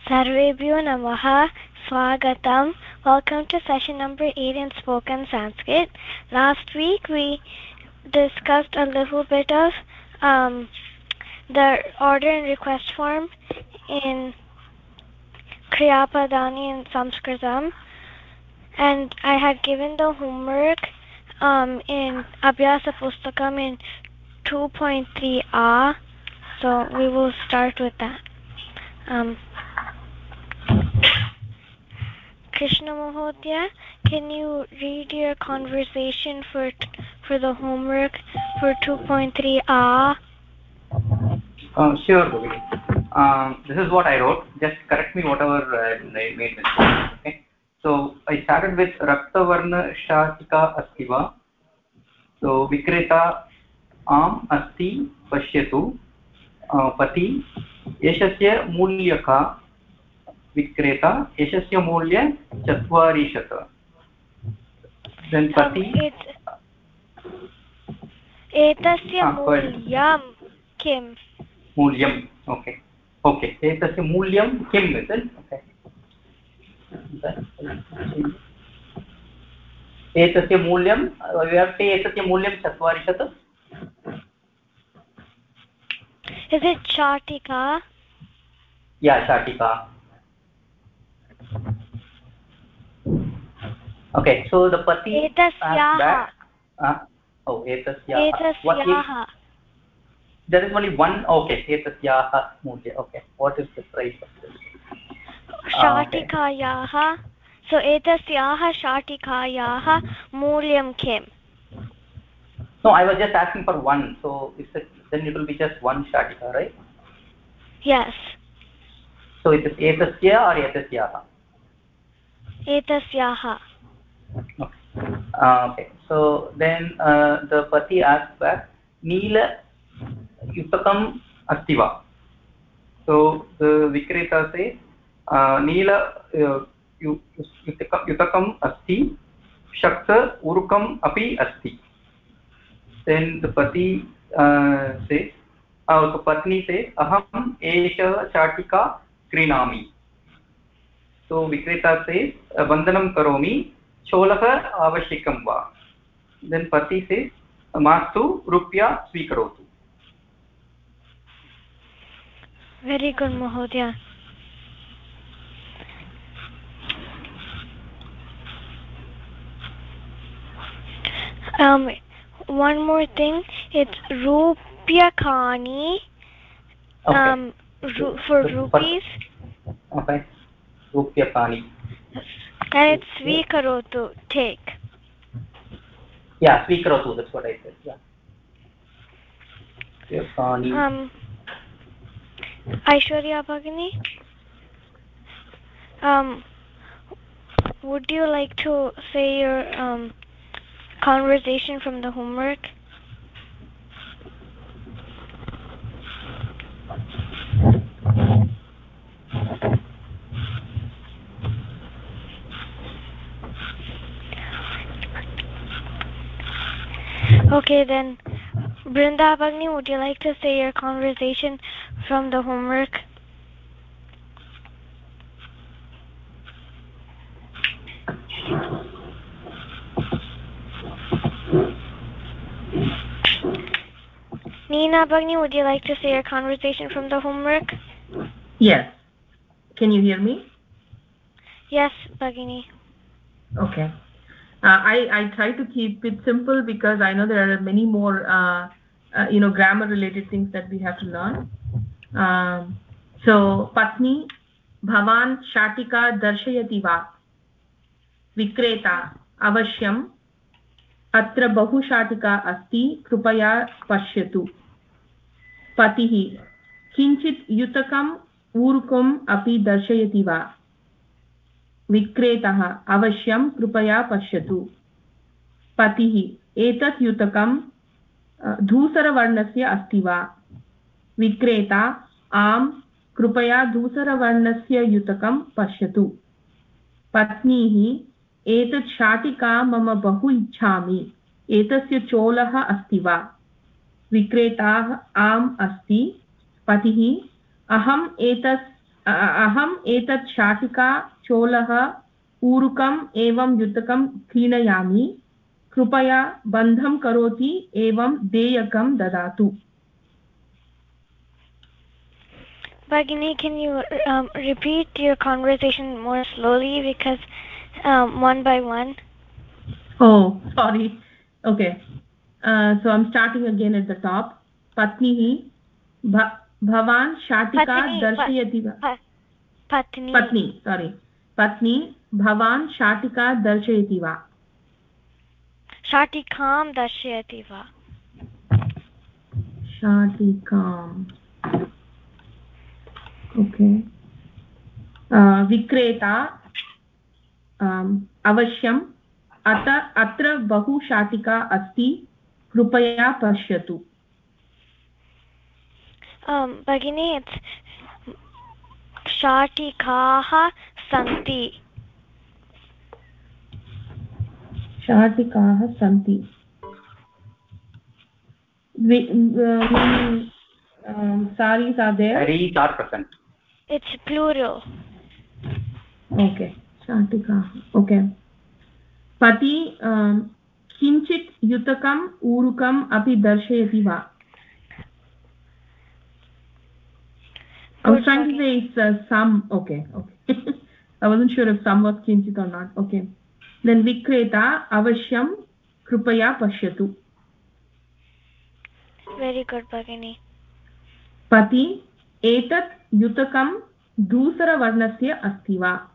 Sarvebhyo Namaha. Swagatam. Welcome to session number 8 in spoken Sanskrit. Last week we discussed a little bit of the order and request form in Kriyapadani in Sanskritam, and I had given the homework in Abhyasa Pustakam in 2.3a, so we will start with that. Krishna Mahodaya, can you read your conversation for the homework for 2.3a? Sure, Bhavini. This is what I wrote. Just correct me whatever I made mistake. Okay. So I started with Raktavarna Shatika Astiva. So Vikreta Am Asti Pashyatu Pati Yashasya Mulyaka Vikreta Yashasya Mulya Chatvarishata. Then Pati Etasya Mulyam Kim. Mulyam. Okay. Okay. Etasya Mulyam Kim is it? Okay. एतस्य मूल्यं विभक्ते एतस्य मूल्यं 40. Is it Chatika? Yeah, Chatika. Okay, so the pati Etasyaha. Etasyaha. There is only one. Okay, Etasyaha mulya. Okay, what is the price of this? Shatikayaha. So etasyaha shatikayaha mulyam kim? No, I was just asking for one. So then it will be just one shatika, right? Yes. So it is etasya or etasyaha? Etasyaha. Okay. Okay. So then the pati asks back, Neela Yutakam Astiva. So the Vikreta says, Neela Yutakam Asti, Shakta Urukam Api Asti. Then the pati says, the patni says, Aham Esha Chatika Krinami. So Vikreta says, Vandanam Karomi, Cholaha Avashikam Va. Then pati says, Mastu Rupya Swikarotu. Very good, Mahodaya. One more thing, it's Rupyakani. Okay. For rupees. Okay. Rupyakani. And it's Swikarotu, take. Yeah, Swikarotu, that's what I said. Yeah. Rupyakani. Aishwarya Bhagini, would you like to say your conversation from the homework? Okay, then Brinda Bhagini, would you like to say your conversation from the homework? Neena Bhagini, would you like to say your conversation from the homework? Yes. Can you hear me? Yes, Bhagini. Okay. I try to keep it simple because I know there are many more grammar related things that we have to learn. So Patni, Bhavan Shatika Darshayati Va. Vikreta Avashyam Atra Bahu Shatika Asti Krupaya Pashyatu. Patihi Kinchit Yutakam Urukum Api Darshayati Va. विक्रेतः अवश्यं कृपया पश्यतु पतिः एतत् युतकं धूसरवर्णस्य अस्ति वा विक्रेता आम् कृपया धूसरवर्णस्य युतकं पश्यतु पत्नीः एतत् शाटिका मम बहु इच्छामि एतस्य चोलः अस्ति वा विक्रेता आम् अस्ति पतिः अहम् एतत् अहम् एतत् शाटिका चोलः ऊरुकम् एवं युतकं क्रीणयामि कृपया बन्धं करोति एवं देयकं ददातु Bhagini, can you repeat your conversation more slowly because one by one? Oh, sorry. Okay. So I'm starting again at the top. Patnihi Bhavan Shatika Darshayati va? Patni, sorry. Patni Bhavan Shatika Darshayati va? Shatikam darshayati va. Shatikam. Okay. Vikreta अवश्यम् अत्र बहु शाटिका अस्ति कृपया पश्यतु Bhagini, it's shatikaah santi. शाटिकाः सन्ति sarees are there sarees are present It's plural. okay शाटिकाः okay पति किञ्चित् युतकम् ऊरुकम् अपि दर्शयति वा I was trying to say it's some okay I wasn't sure if some was kinchit or not okay then vikreta avashyam krupaya pashyatu Very good, Bhagini. pati etat yutakam dhusaravarnasya asti va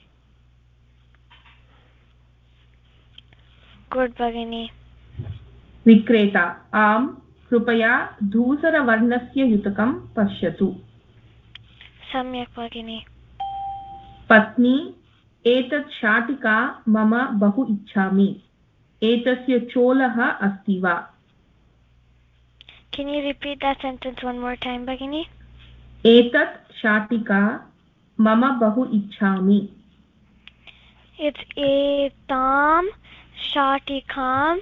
Good, Bhagini. vikreta am krupaya dhusaravarnasya yutakam pashyatu Samyak, Bhagini. patni etat shatika mama bahu ichchami etasya cholah asti va Can you repeat that sentence one more time, Bhagini? एतत् शाटिका मम बहु इच्छामि It's etam shatikam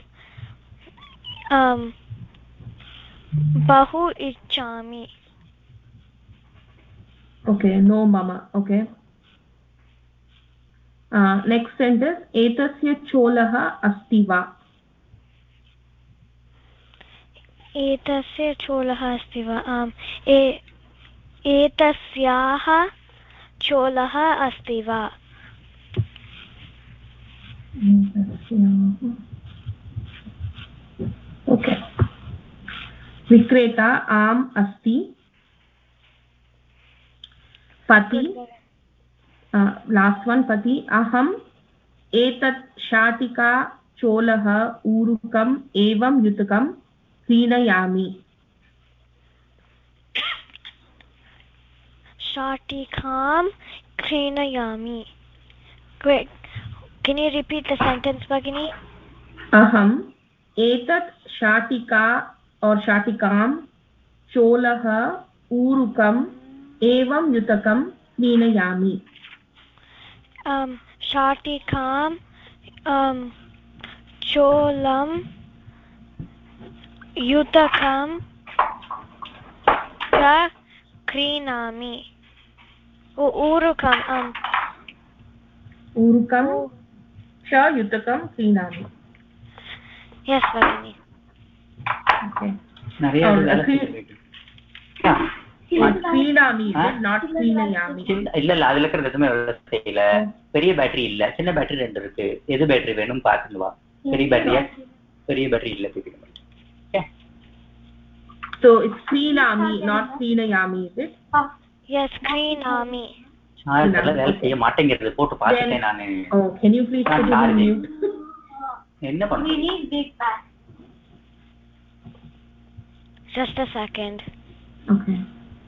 bahu ichchami. okay no mama okay next sentence etasya cholah asti va एतस्य चोलः अस्ति वा एतस्याः चोलः अस्ति वा okay vikreta am asti pati last one pati aham etat shatika cholah urukam evam yutakam क्रीणयामि शाटिकां क्रीणयामि. Great. Can you repeat the sentence, Bhagini? अहम् एतत् शाटिका और शाटिकां चोलः ऊरुकम् एवं युतकं क्रीणयामि शाटिकां चोलं युतकं च क्रीणामि. ऊरुकम् ऊरुकं च युतकं क्रीणामि Yes, Bhagini. okay क्रीणामि not क्रीणयामि இல்ல இல்ல அதுல இருக்கிறது எதுவுமே செய்யல பெரிய பேட்டரி இல்ல சின்ன பேட்டரி ரெண்டு இருக்கு எது பேட்டரி வேணும் பாத்துட்டு வா பெரிய பேட்டரி இல்ல தூக்கிட்டு so it's क्रीणामि not क्रीणयामि is it Yes, क्रीणामि. வேலை செய்ய மாட்டேங்கிறது போட்டு பார்த்துட்டேன் நானு oh can you please put it on mute என்ன பண்ணு we need big bag Just a second. okay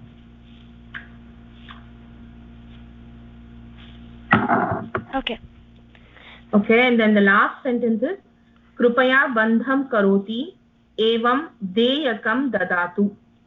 okay and then the last sentence is krupaya bandham karoti evam deyakam dadatu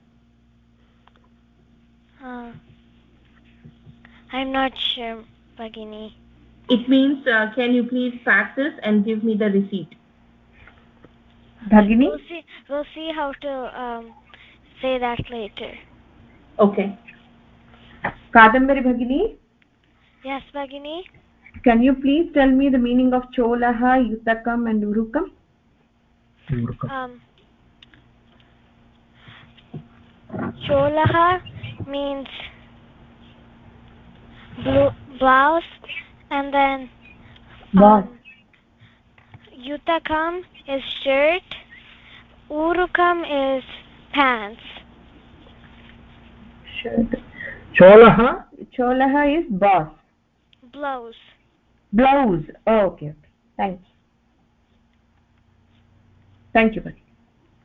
I'm not sure, Bhagini. it means can you please practice and give me the receipt Bhagini we'll see how to say that later okay Kadambari Bhagini? Yes, Bhagini. Can you please tell me the meaning of Cholaha, Yutakam and Urukam? Cholaha means blouse, and then Yutakam is shirt, Urukam is pants. Shirt. Cholaha is boss. Blouse. Blouse. Oh, okay. Thank you. Thank you, buddy.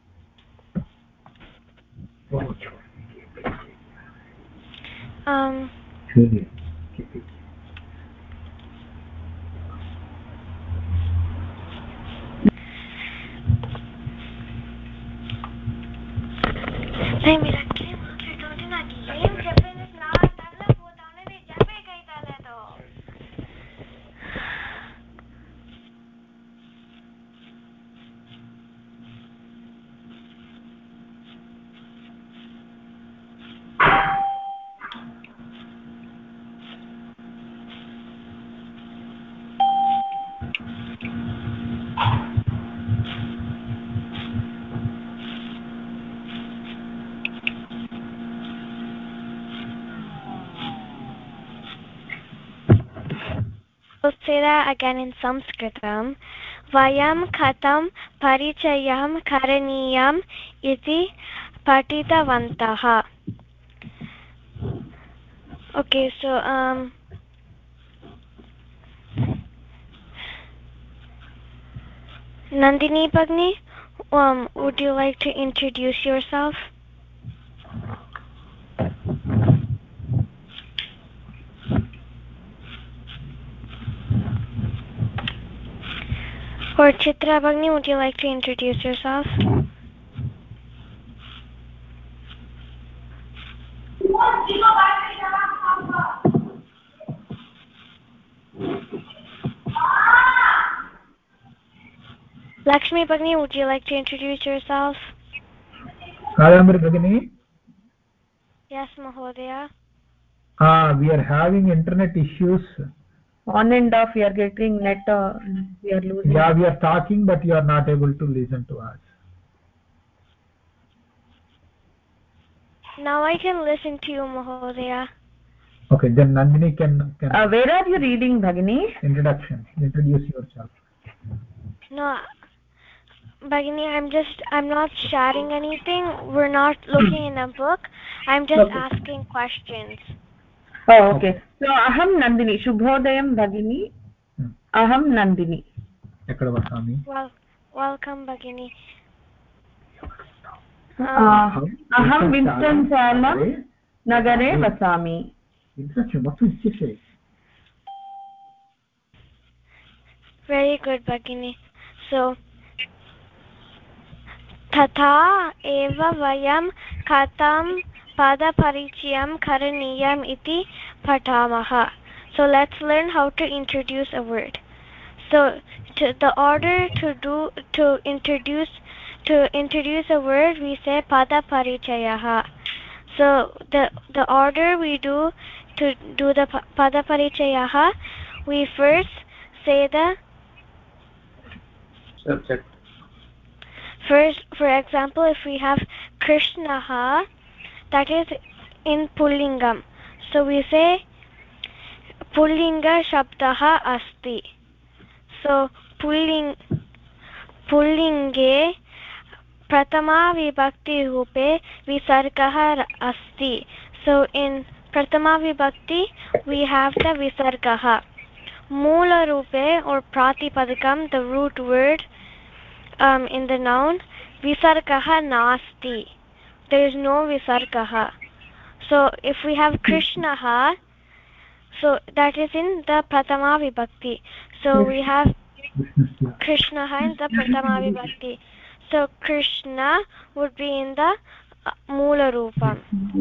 We'll say that again in Sanskritam. Vayam katam parichayam karaniyam iti patitavantaha. Okay, so Nandini Bhagini, would you like to introduce yourself? Or Chitra Bhagini, would you like to introduce yourself? Lakshmi Bhagini, would you like to introduce yourself? Kadambari Bhagini? Yes, Mahodaya. We are having internet issues. On and off, we are getting net. We are losing. Yeah, we are talking, but you are not able to listen to us. Now I can listen to you, Mahodaya. Okay, then Nandini can Where are you reading, Bhagini? Introduction. Introduce yourself. No, Bhagini, I'm not sharing anything. We're not looking in a book. I'm just asking questions. Oh, okay. So, Aham Nandini. Shubhodayam Bhagini. Aham Nandini. Well, welcome, Bhagini. Aham Winston Salam Nagare Vasami. Very good, Bhagini. So, Tatha eva vayam katam padaparichayam karaniyam iti patamaha. So let's learn how to introduce a word. So the order to introduce a word, we say padaparichayaha. So the order we do to do the padaparichayaha, we first say the subject. First, for example, if we have Krishnaha, that is in Pullingam. So we say Pullinga Shabdaha Asti. So Pullinge Pratama Vibhakti Rupe Visargaha Asti. So in Pratama Vibhakti we have the Visargaha. Mula Rupe or Pratipadikam, the root word in the noun, Visargaha Nasti. There is no Visargaha. So if we have Krishnaha, so that is in the Pratama Vibhakti. So we have Krishnaha in the Pratama Vibhakti. So Krishna would be in the Mula Rupam.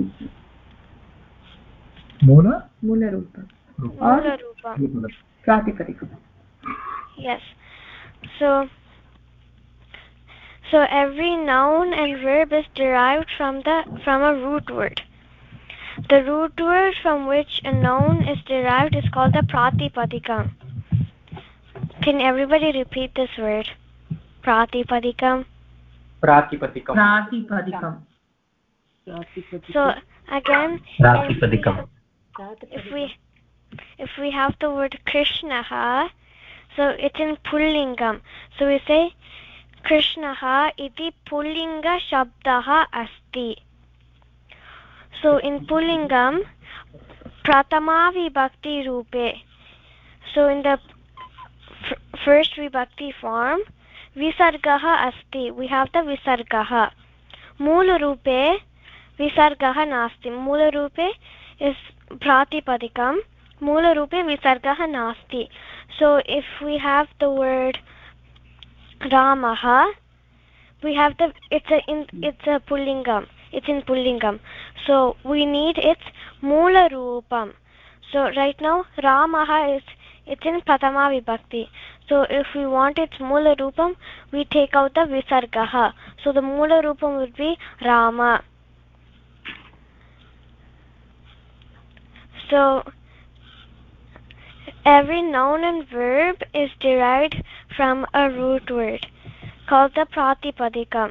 Mula Rupam. Mula Rupam. Pratipadikam. Yes. So every noun and verb is derived from a root word. The root word from which a noun is derived is called the pratipadikam. Can everybody repeat this word? Pratipadikam. Pratipadikam. So again, Pratipadikam. if we have the word Krishnaha, so it's in Pullingam. So we say Krishnaha iti Pullinga shabdaha asti. So in Pullingam, Pratama vibhakti rupe. So in the first vibhakti form, Visargaha asti. We have the Visargaha. Moola rupe Visargaha nasti. Moola rupe is Pratipadikam. Moola rupe Visargaha nasti. So if we have the word Ramaha, we have it's a Pullingam. It's in Pullingam. So we need its Moola Rupam. So right now Ramaha it's in Pratama Vibhakti. So if we want its Moola Rupam, we take out the Visargaha. So the Moola Rupam would be Rama. So every noun and verb is derived from a root word called the Pratipadikam.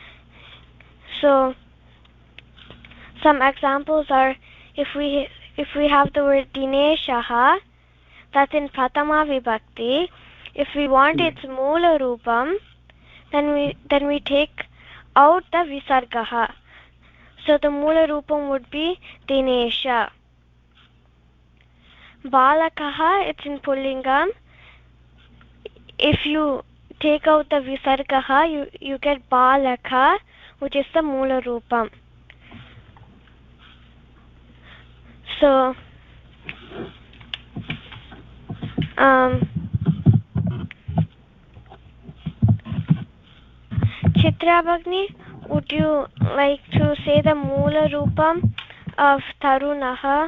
So some examples are if we have the word Dineshaha, that's in Pratama Vibhakti. If we want its Moola Rupam, then we take out the Visargaha. So the Moola Rupam would be Dinesha. Balakaha, it's in Pullingam. If you take out the Visargaha, you get Balaka, which is the Moola Rupam. So Chitra Bhagni, would you like to say the Moola Rupam of Tarunaha?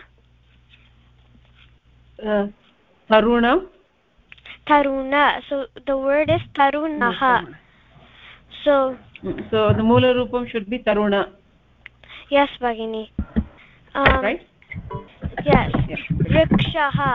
Taruna. Taruna. So the word is Tarunaha. So the Moola Rupam should be Taruna. Yes, Bhagini. Right? Yes. Vrikshaha.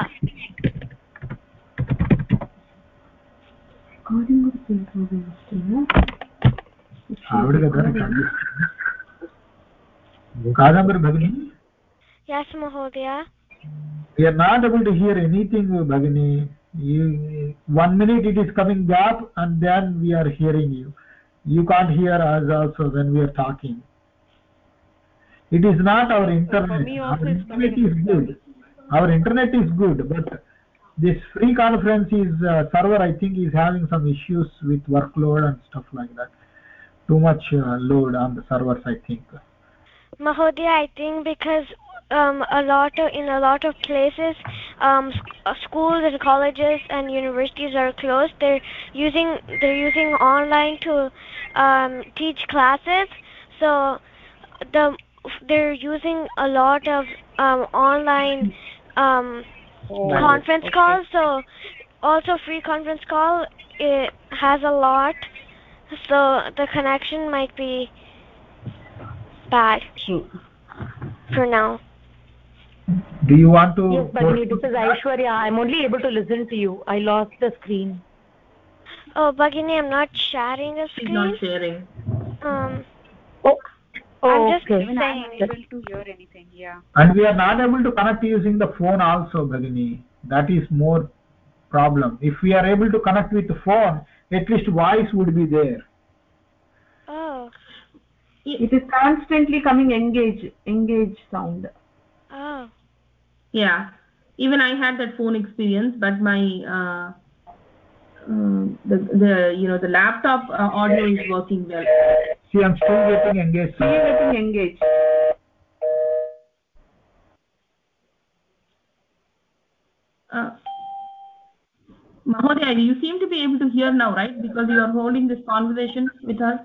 Kadambari Bhagini? Yes, Mahodaya. We are not able to hear anything, Bhagini. 1 minute it is coming gap and then we are hearing you. You can't hear us also when we are talking. It is not our internet. For me also our it's internet coming is good. Our internet is good, but this free conference is server, I think, is having some issues with workload and stuff like that. Too much load on the servers, I think. Mahodaya, I think because in a lot of places schools and colleges and universities are closed. They're using online to teach classes. So they're using a lot of online conference calls. So also free conference call, it has a lot, so the connection might be bad. True. For now. Do you want to? Yes, Bhagini, this is Aishwarya. I'm only able to listen to you. I lost the screen. Oh, Bhagini, I'm not sharing the screen. She's not sharing. I'm just okay. saying. I'm unable to hear anything. Yeah. And we are not able to connect using the phone also, Bhagini. That is more problem. If we are able to connect with the phone, at least voice would be there. Oh. It is constantly coming engage sound. Oh. Yeah. Even I had that phone experience, but my the laptop audio is working well. See, I'm still getting engaged. Mahodaya, you seem to be able to hear now, right? Because you are holding this conversation with us.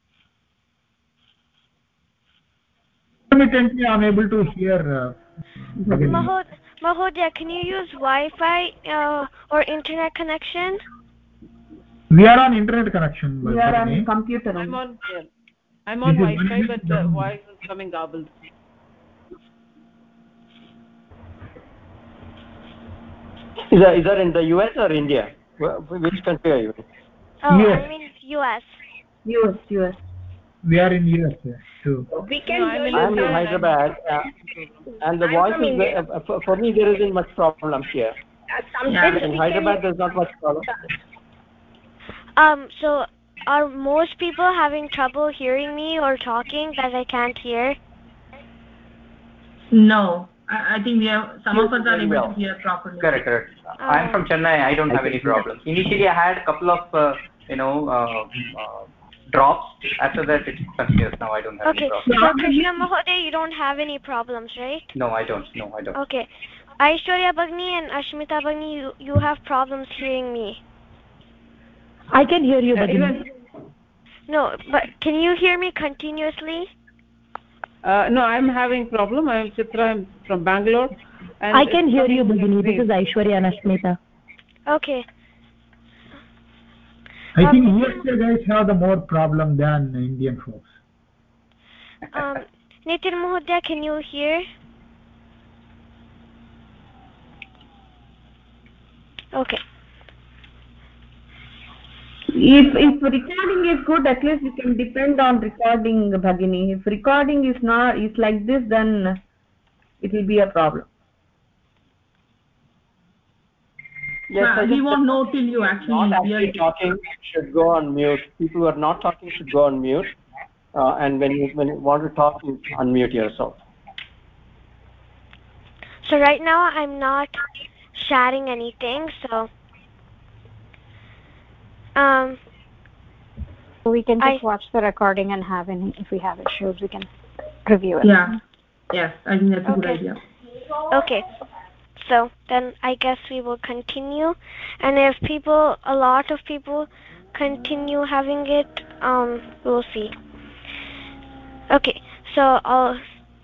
Intermittently, I'm able to hear. Mahodaya, can you use Wi-Fi or internet connection? We are on internet connection. We are on computer. I'm on Wi-Fi, but the voice is coming garbled. Is that in the US or India? Which country are you in? Oh, US. I'm in US. US. We are in US too. We can No, hear you. I'm in Hyderabad, and the voice is for me. There isn't much problem here. In Hyderabad, there's not much problem. So are most people having trouble hearing me or talking that I can't hear? No, I think we have some of us are able to hear properly. Correct. I'm from Chennai. I don't have any problems. Initially, I had a couple of drops. After that, it continues. Now I don't have any problems. So Krishna Mahoday, you don't have any problems, right? No, I don't. Okay. Aishwarya Bhagini and Ashmita Bhagini, you have problems hearing me. I can hear you, Bhagini. No, but can you hear me continuously? No, I'm having problem. I'm Chitra. I'm from Bangalore. And I can hear you, Bhagini. This is Aishwarya and Ashmita. Okay. I think US guys have the more problem than Indian folks. Nitin Mahodaya, can you hear? Okay. If recording is good, at least you can depend on recording, Bhagini. If recording is like this, then it will be a problem. Yes, we won't know till you actually hear it. Talking should go on mute. People who are not talking should go on mute. And when you want to talk, you unmute yourself. So right now I'm not sharing anything, so we can just watch the recording and if we have issues, we can review it. Yeah. Yes, I think that's a good idea. Okay. So then I guess we will continue, and if a lot of people continue having it, we'll see. Okay, so I'll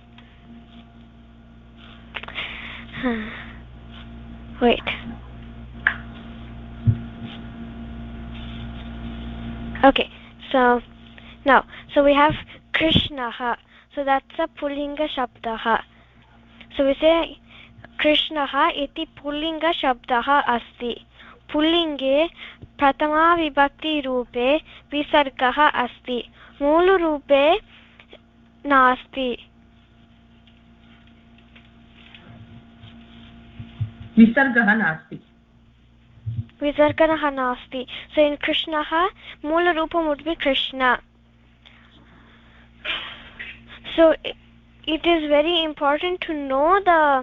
wait. Okay, so now, we have Krishnaha, so that's a Pullinga Shabdaha. So we say Krishnaha iti Pullinga Shabdaha asti. Pullinge Pratama Vibhakti Rupe Visargaha asti. Mulu Rupe Nasti. Visargaha nasti. Visargaha nasti. So in Krishnaha, Mula Rupam would be Krishna. So it is very important to know the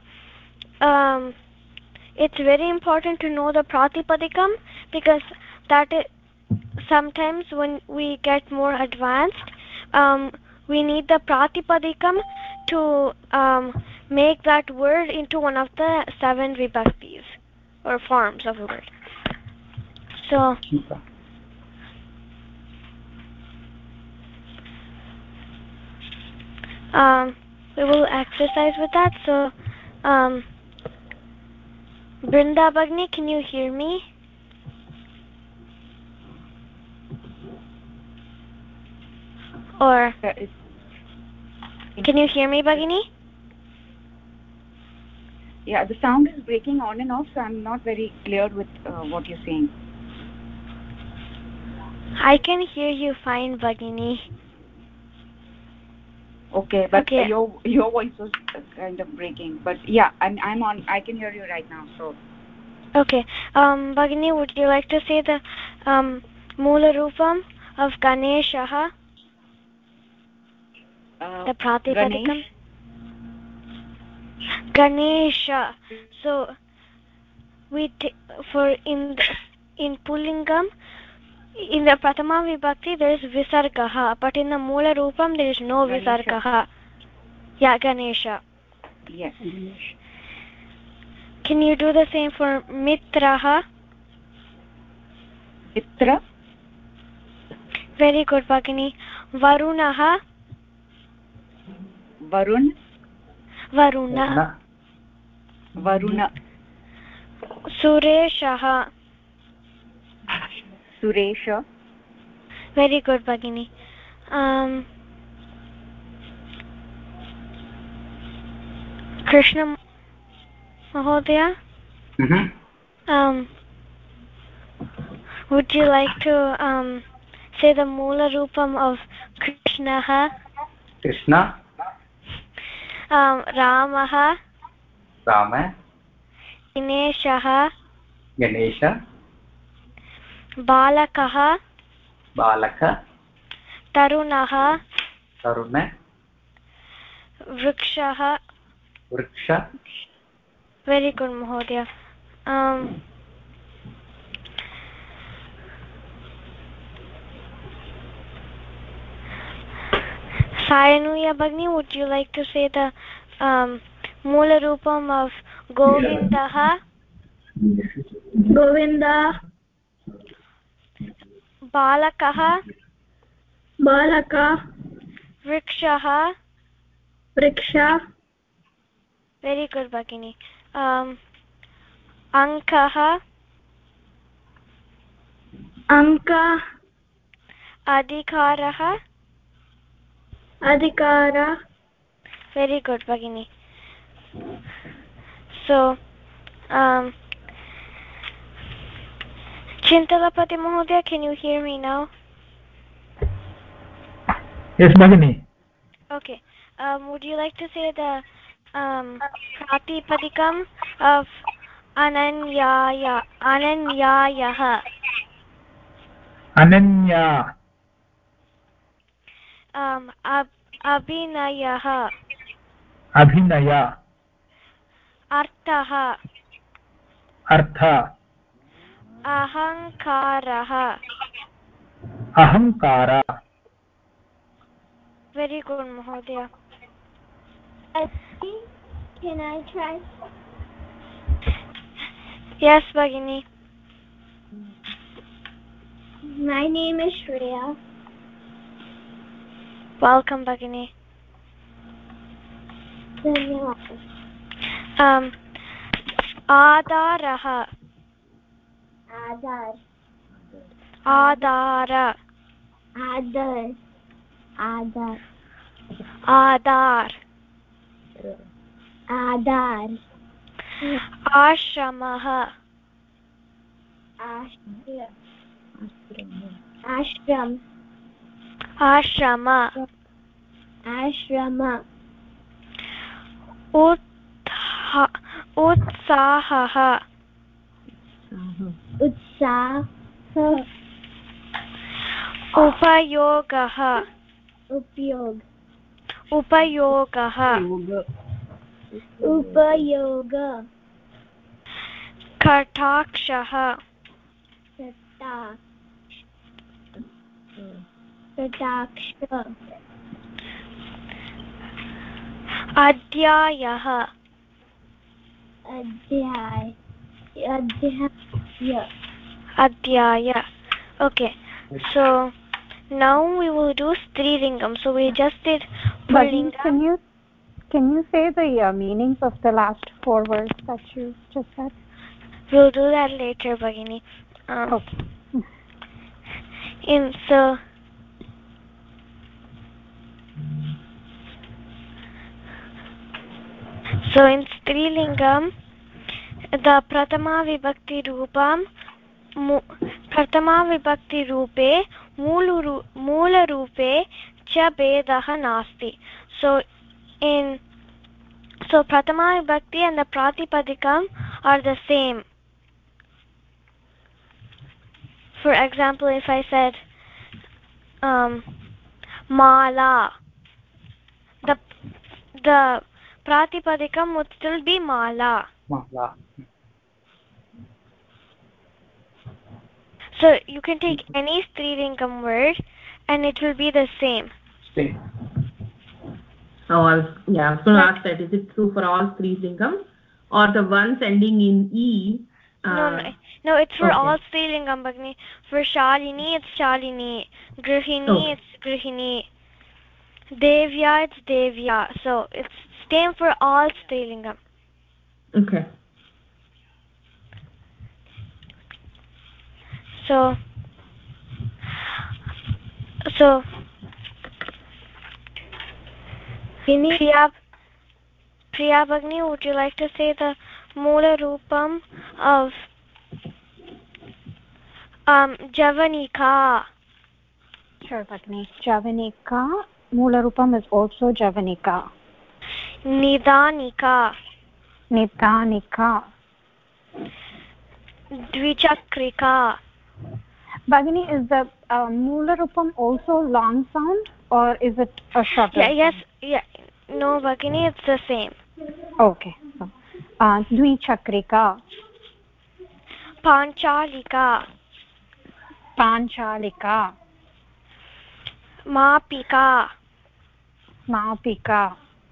Pratipadikam, because that is, sometimes when we get more advanced, we need the Pratipadikam to make that word into one of the 7 vibhaktis or forms of a word. So we will exercise with that. So Brinda Bhagini, can you hear me? Or can you hear me, Bhagini? Yeah, the sound is breaking on and off, so I'm not very clear with what you're saying. I can hear you fine, Bhagini. Okay, but your voice was kind of breaking. But yeah, I'm on. I can hear you right now. So. Okay, Bhagini, would you like to say the Mula Rupam of Ganeshaha? The Pratipadikam? Ganesha. So we for in Pullingam, in the Pratama Vibhakti there is Visargaha, but in the Mula Rupam there is no Visargaha. Yeah, Ganesha. Yes. Can you do the same for Mitraha? Mitra. Very good, Bhagini. Varunaha. Varuna. Sureshaha. Suresha. Very good, Bhagini. Krishna Mahodaya. Would you like to say the Mula Rupam of Krishna? Krishna. Ramaha. Rama. Ganeshaha. Ganesha. Balakaha. Balaka. Tarunaha. Taruna. Vrikshaha. Vriksha. Very good, Mahodaya. Sayanuya Bhagni, would you like to say the Mula Rupam of Govindaha? Govinda. Balakaha. Balaka. Vrikshaha. Vriksha. Very good, Bhagini. Ankaha. Anka. Adhikaraha. Adhikara. Very good, Bhagini. So, Chintalapati Mahodaya, can you hear me now? Yes, Bhagini. Okay. Would you like to say the Pratipadikam of Ananyaya? Ananyayaha. Ananya. Abhinayaha. Abhinaya. Arthaha. Artha. Ahankaraha. Ahankara. Very good, Mahodaya. Can I try? Yes, Bhagini. My name is Shreya. Welcome, Bhagini. Adaraha. Adar. Adara. Adar. Adar. Adar. Adar. Ashramaha. Ashram. Ashrama. Ashrama. Utsahaha. Utsaha. Upayogaha. Upyog. Upayogaha. Upayoga. Katakshaha. Kataksha. Adhyayaha. Adhyaya. Okay. So now we will do Strilingam. So we just did Pullinga. Can you say the meanings of the last 4 words that you just said? We'll do that later, Bhagini. Okay. So in Strilingam, the Pratama Vibhakti Rupam, Pratama Vibhakti Rupe, Mula Rupe, Cha Bedaha Nasti. So Pratama Vibhakti and the Pratipadikam are the same. For example, if I said Mala, the Pratipadikam would still be Mala. Mala. So you can take any Strilingam word and it will be the same. Same. Oh, I was going to ask that. Is it true for all Strilingam or the ones ending in E? No, it's for all Strilingam, Bhagini. For Shalini, it's Shalini. Grihini, it's Grihini. Devya, it's Devya. So it's same for all Strilingam. Okay. So Priya Bhagini, would you like to say the Mula Rupam of Javanika. Sure, Bhagini. Javanika. Moolarupam is also Javanika. Nidanika. Nidanika. Dvichakrika. Bhagini, is the Moolarupam also long sound or is it a shorter sound? Yes, yeah. No, Bhagini, it's the same. Okay. So, Dvichakrika. Panchalika. Panchalika. Mapika. Mapika.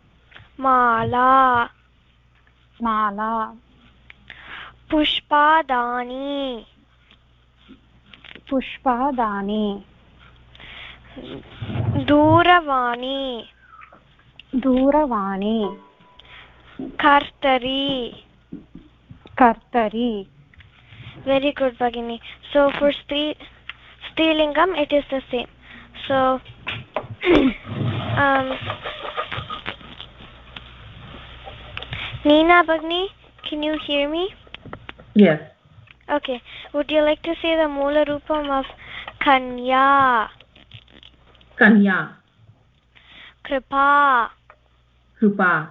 Mala. Mala. Pushpadani. Pushpadani. Duravani. Duravani. Kartari. Kartari. Very good, Bhagini. So for Strilingam, it is the same. So Neena, Bhagini, can you hear me? Yes. Okay. Would you like to say the Moola Rupam of Kanya? Kanya. Kripa. Krupa.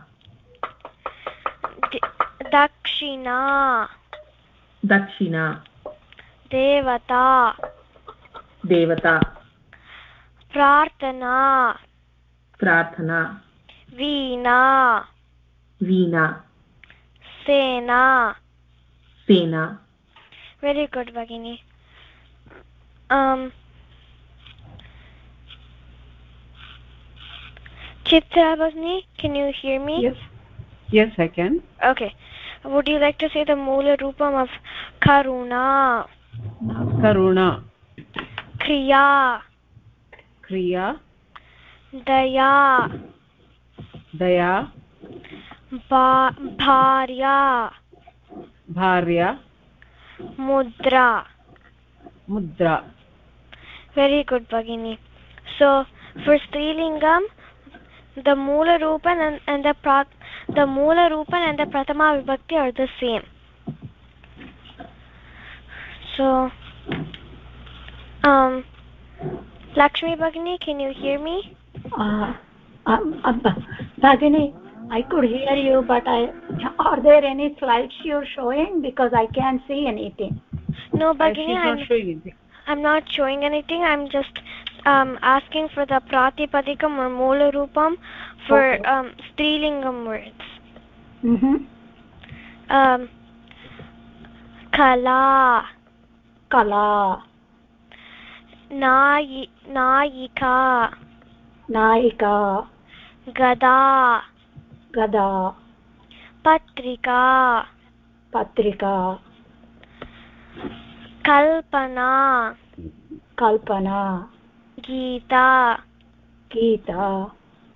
Dakshina. Dakshina. Devata. Devata. Prarthana. Prarthana. Veena. Veena. Sena. Sena. Very good, Bhagini. Chitra, Bhagini, can you hear me? Yes. Yes, I can. Okay. Would you like to say the Moola Rupam of Karuna? Karuna. Kriya. Kriya. Daya. Daya. Bharya. Bharya. Mudra. Mudra. Very good, Bhagini. So for Strilingam, the Moola Rupan and the Moola Rupan and the Pratama Vibhakti are the same. So Lakshmi, Bhagini, can you hear me? Bhagini, I could hear you, but are there any slides you're showing? Because I can't see anything. No, Bhagini, She's not showing anything. I'm not showing anything. I'm just asking for the Pratipadikam or Moola Rupam for Strilingam words. Kala. Kala. Nayika. Nayika. Gada. Gada. Patrika. Patrika. Kalpana. Kalpana. Gita. Gita.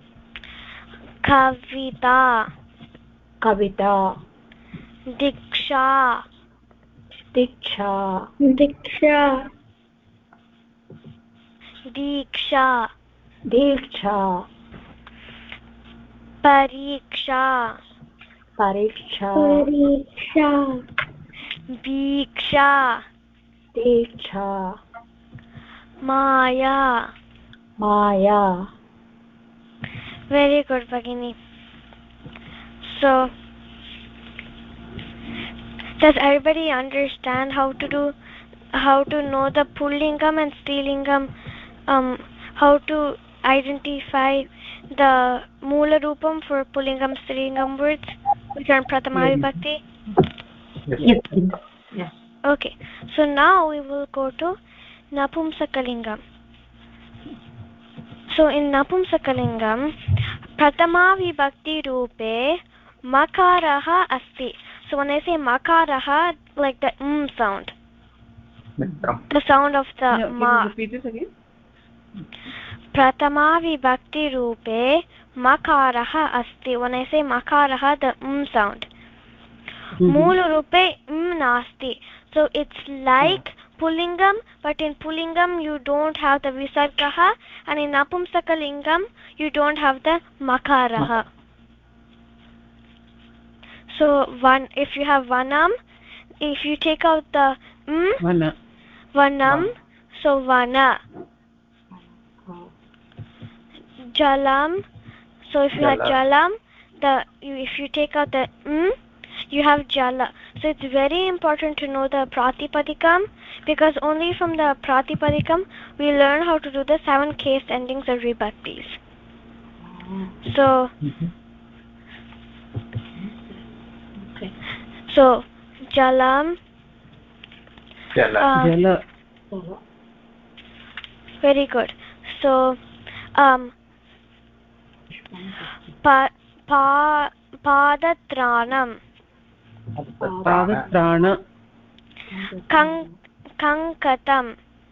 Kavita. Kavita. Diksha. Diksha. Diksha. Diksha. Diksha. Pariksha. Pariksha. Pariksha. Diksha. Diksha. Maya. Maya. Very good, Bhagini. So does everybody understand how to know the Pullingam and Strilingam, how to identify the Moola Rupam for Pullingam Strilingam words which are Pratama Vibhakti? Yes. Yes. Okay, so now we will go to Napumsakalingam. So in Napumsakalingam, Pratama Vibhakti Rupe Makaraha Asti. So when I say Makaraha, like the sound. The sound of the ma. Can you repeat it again? Pratama Vibhakti Rupe Makaraha Asti. When I say Makaraha, the sound. Moola Rupe Nasti. So it's like Pullingam, but in Pullingam you don't have the Visargaha, and in Napumsakalingam you don't have the Makaraha. So if you have Vanam, if you take out the Vanam, so vana. Jalam, so if you had jalam, if you take out the you have jala. So it's very important to know the pratipadikam, because only from the pratipadikam we learn how to do the 7 case endings of vibhaktis. So so jalam, Jala. very good. So padatranam, Padatrana. kankatam,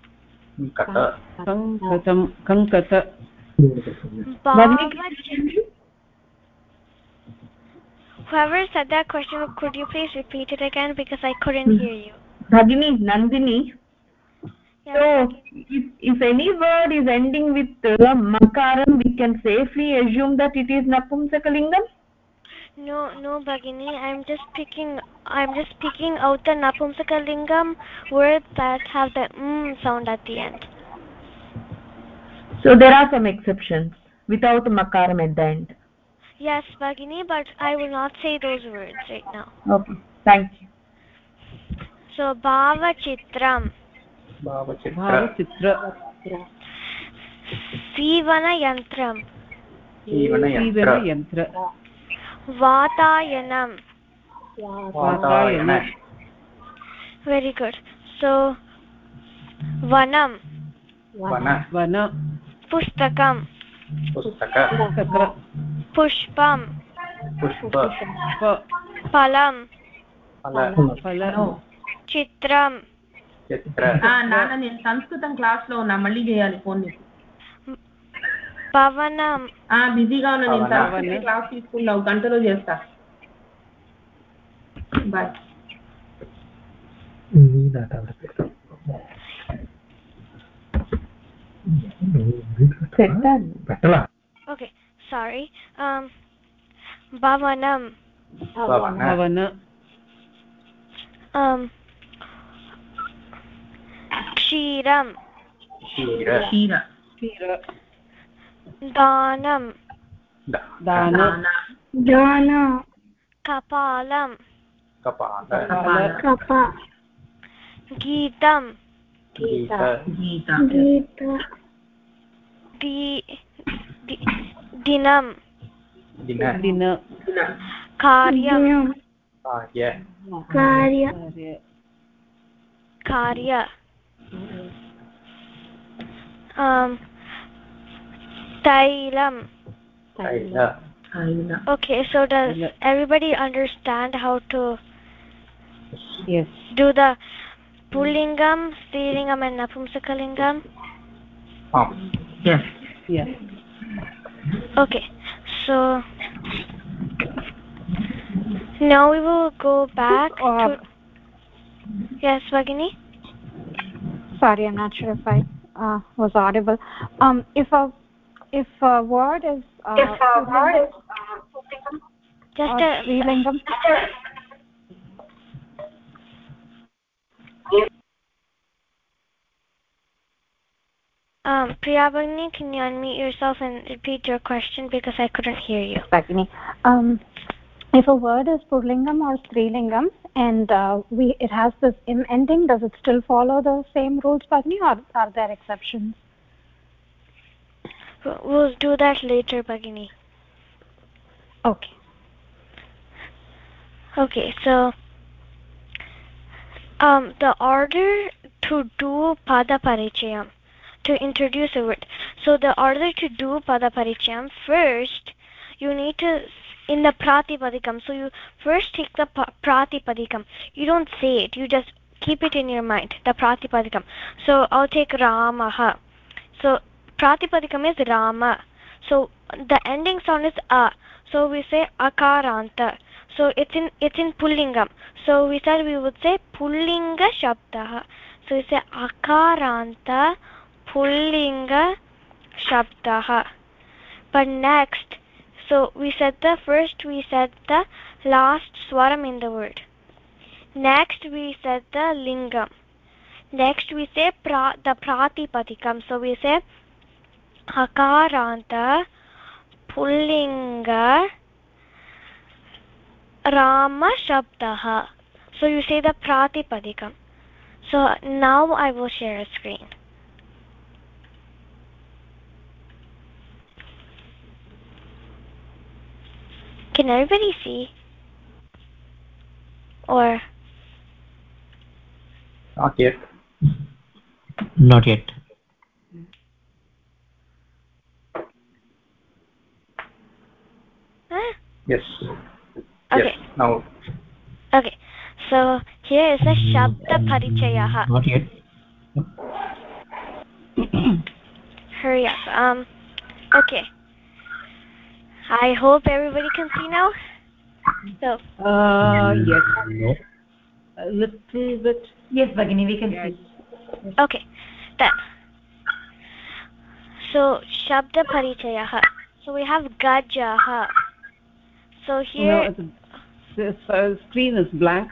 Kankata. Whoever said that question, could you please repeat it again, because I couldn't hear you. Bhagini, Nandini. So if any word is ending with makaram, we can safely assume that it is napumsakalingam? No, Bhagini. I'm just picking out the napumsakalingam words that have the sound at the end. So there are some exceptions without makaram at the end. Yes, Bhagini, but I will not say those words right now. Okay, thank you. So bhavachitram, Bhavachitra. Sivanayantram, Yantra. Vatayanam. Very good. So Vanam, Vana. Pustakam, Pushpam, Palam, Chitram. నాన్న నేను సంస్కృతం class లో ఉన్నా, మళ్ళీ చేయాలి phone నీకు. Pavanam. బిజీగా ఉన్నా, నేను సంస్కృతం క్లాస్ తీసుకున్నావు, గంటలో చేస్తా. Bye. Okay, sorry. Bhavanam. Kshiram. Kshira. Danam. Dana. Kapalam. Kapa. Geetam. Gita. Dinam. Karyam. Karya. Tailam. Okay, so does everybody understand how to do the pullingam, strilingam and napumsakalingam? Yes. Okay, so now we will go back to... Yes, Bhagini? Sorry, I'm not sure if I was audible. If a word is just a Srilingam. Priya Bhagini, can you unmute yourself and repeat your question, because I couldn't hear you. Bhagini, if a word is Purlingam or Strilingam and it has this im ending, does it still follow the same rules, Bhagini, or are there exceptions? We'll do that later, Bhagini. Okay, so the order to do pada parichayam, to introduce a word. So the order to do pada parichayam, first you need to, in the pratipadikam, so you first take the pratipadikam. You don't say it, you just keep it in your mind, the pratipadikam. So I'll take Ramaha. So pratipadikam is Rama. So the ending sound is a. So we say akaranta. So it's in pullingam. So we said we would say pullinga shabdah. So we say akaranta pullinga shabdah. But next, so we said the last swaram in the word. Next we said the lingam. Next we say the pratipadikam. So we say akaranta pullinga rama shabdah. So you say the pratipadikam. So now I will share a screen. Can everybody see? Or not yet. Not yet. Huh? Yes. Okay. Yes. Now. Okay. So here is a shabda parichayah. Not yet. Hurry up. Okay. I hope everybody can see now. So. Yes. No. A little bit. Yes, Bhagini, we can see. Okay. Then. So shabda parichayah. So we have gajah. So here. No, this screen is blank.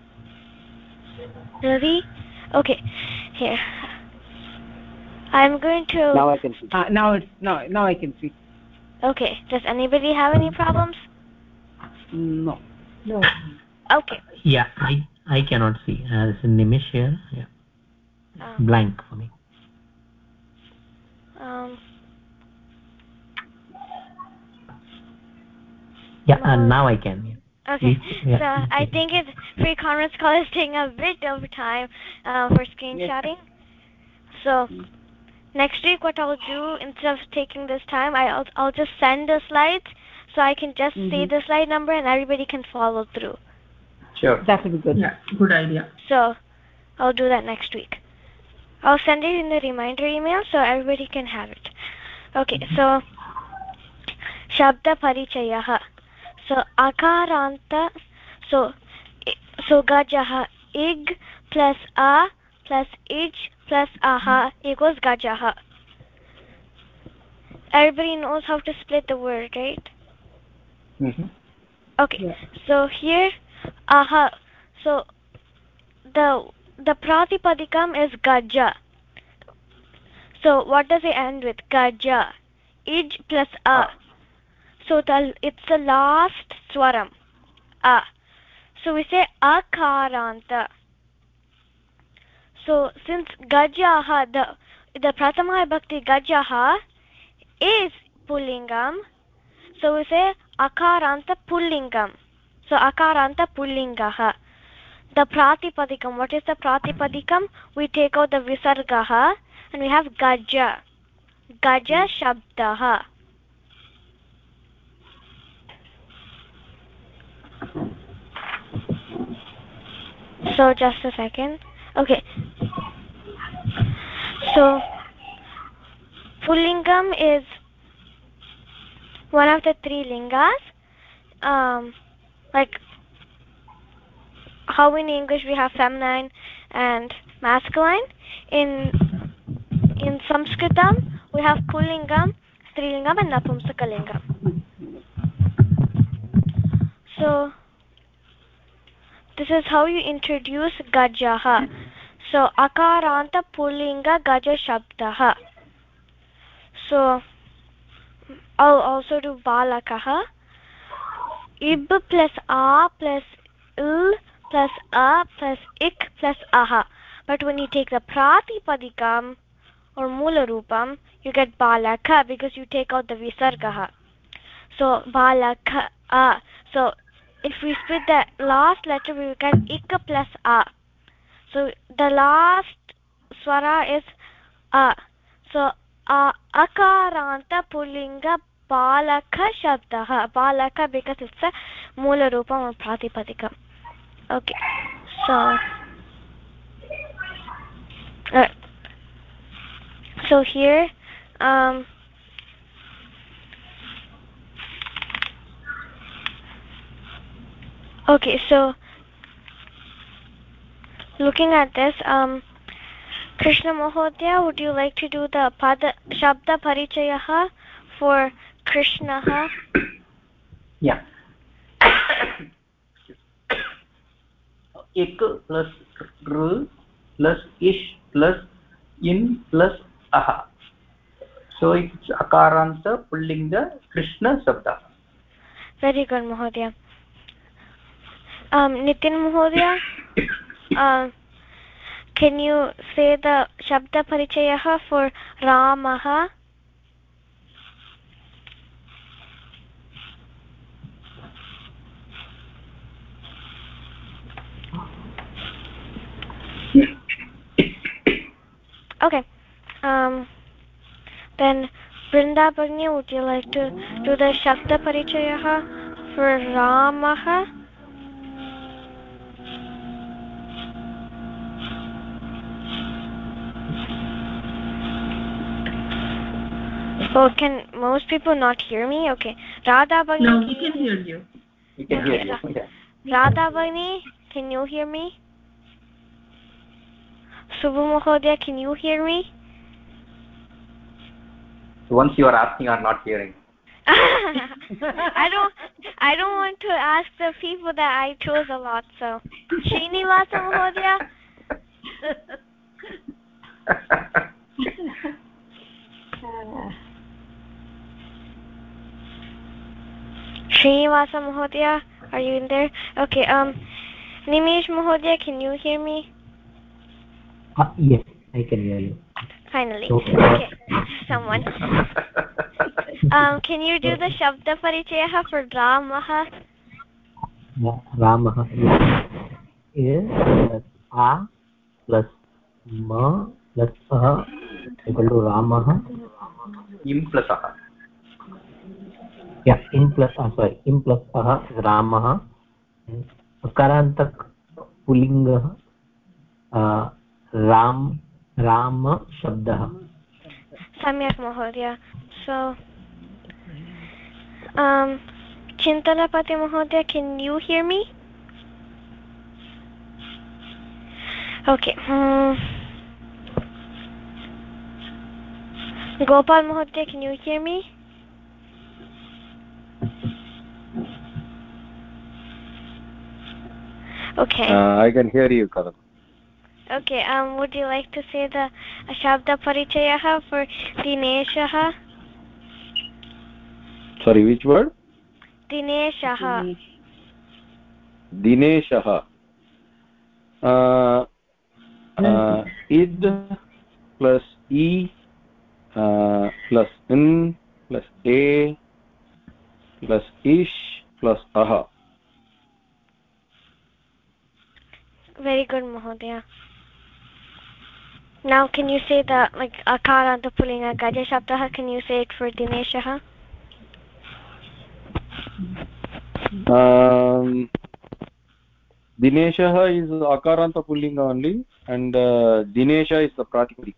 Really? Okay. Here. I'm going to. Now I can see. Now I can see. Okay. Does anybody have any problems? No. No. Okay. Yeah, I cannot see. There's a Nimish here. Yeah. Blank for me. Yeah, and now I can. Yeah. Okay. Yeah. So I think it's free conference call is taking a bit of time for screenshotting. So next week, what I'll do instead of taking this time, I'll just send the slides so I can just say the slide number and everybody can follow through. Sure. That will be good. Yeah, good idea. So I'll do that next week. I'll send it in the reminder email so everybody can have it. Okay. So shabda parichayah. So akaranta. So gajah. Ig plus a plus ij plus aha equals gajah. Everybody knows how to split the word, right? Okay. Yeah. So here aha. So the pratipadikam is gaja. So what does it end with? Gaja. Ij plus a. So it's the last swaram. A. So we say akaranta. So since gajaha, the prathama vibhakti gajaha is pullingam, so we say akaranta pullingam. So akaranta pullingaha. The pratipadikam, what is the pratipadikam? We take out the visargaha and we have gaja. Gaja shabdaha. So just a second. Okay. So pullingam is one of the three lingas. Like how in English we have feminine and masculine. In Sanskritam we have pullingam, strilingam and napumsakalingam. So this is how you introduce gajaha. So akaranta pullinga gaja shabdaha. So I'll also do balakaha. Ib plus a plus il plus a plus ik plus aha. But when you take the pratipadikam or moolarupam, you get balaka because you take out the visargaha. So balaka a. So if we split the last letter, we will get ik plus a. So the last swara is a. So akaranta pullinga balaka shabdaha. Balaka because it's a moola rupam or pratipadikam. Okay. So here okay, so looking at this, Krishna Mahodaya, would you like to do the Shabda Parichayaha for Krishna? Yeah. Ik plus r plus ish plus in plus aha. So it's akaranta pullinga Krishna shabda. Very good, Mahodaya. Nitin Mahodaya, can you say the shabda parichayah for Ramah? Okay. Then Vrinda Bhagini, would you like to do the shabda parichayah for Ramah? Oh, can most people not hear me? Okay. Radha Bhagini. No, we can hear you. We can hear you. Yeah. Radha Bhagini, can you hear me? Subhu Mahodaya, can you hear me? Once you are asking or not hearing. I don't want to ask the people that I chose a lot, so Srinivasa Mahodaya. Srinivasa Mahodaya, are you in there? Okay, Nimish Mahodaya, can you hear me? Yes, I can hear you. Finally. Okay. Okay, someone. Can you do the Shabda Parichayah for Ramah? Ramah is A plus Ma plus A equal to Ramah. Im plus aha. Yeah, im plus aha is Ramah. Akarantak Pulinga Rama Shabdah. Samyak Mahodaya. So, Chintanapati Mahodaya, can you hear me? Okay. Gopal Mahodaya, can you hear me? Okay. I can hear you, Karan. Okay, would you like to say the Shabda Parichayah for Dineshah? Sorry, which word? Dineshah. Dineshah. Id plus E plus in plus A plus ish plus aha. Very good, Mahodaya. Now, can you say the Akaranta Pullinga Gaja Shabdah? Can you say it for Dineshah? Dineshah is Akaranta Pullinga only, and Dinesha is the Pratipadika.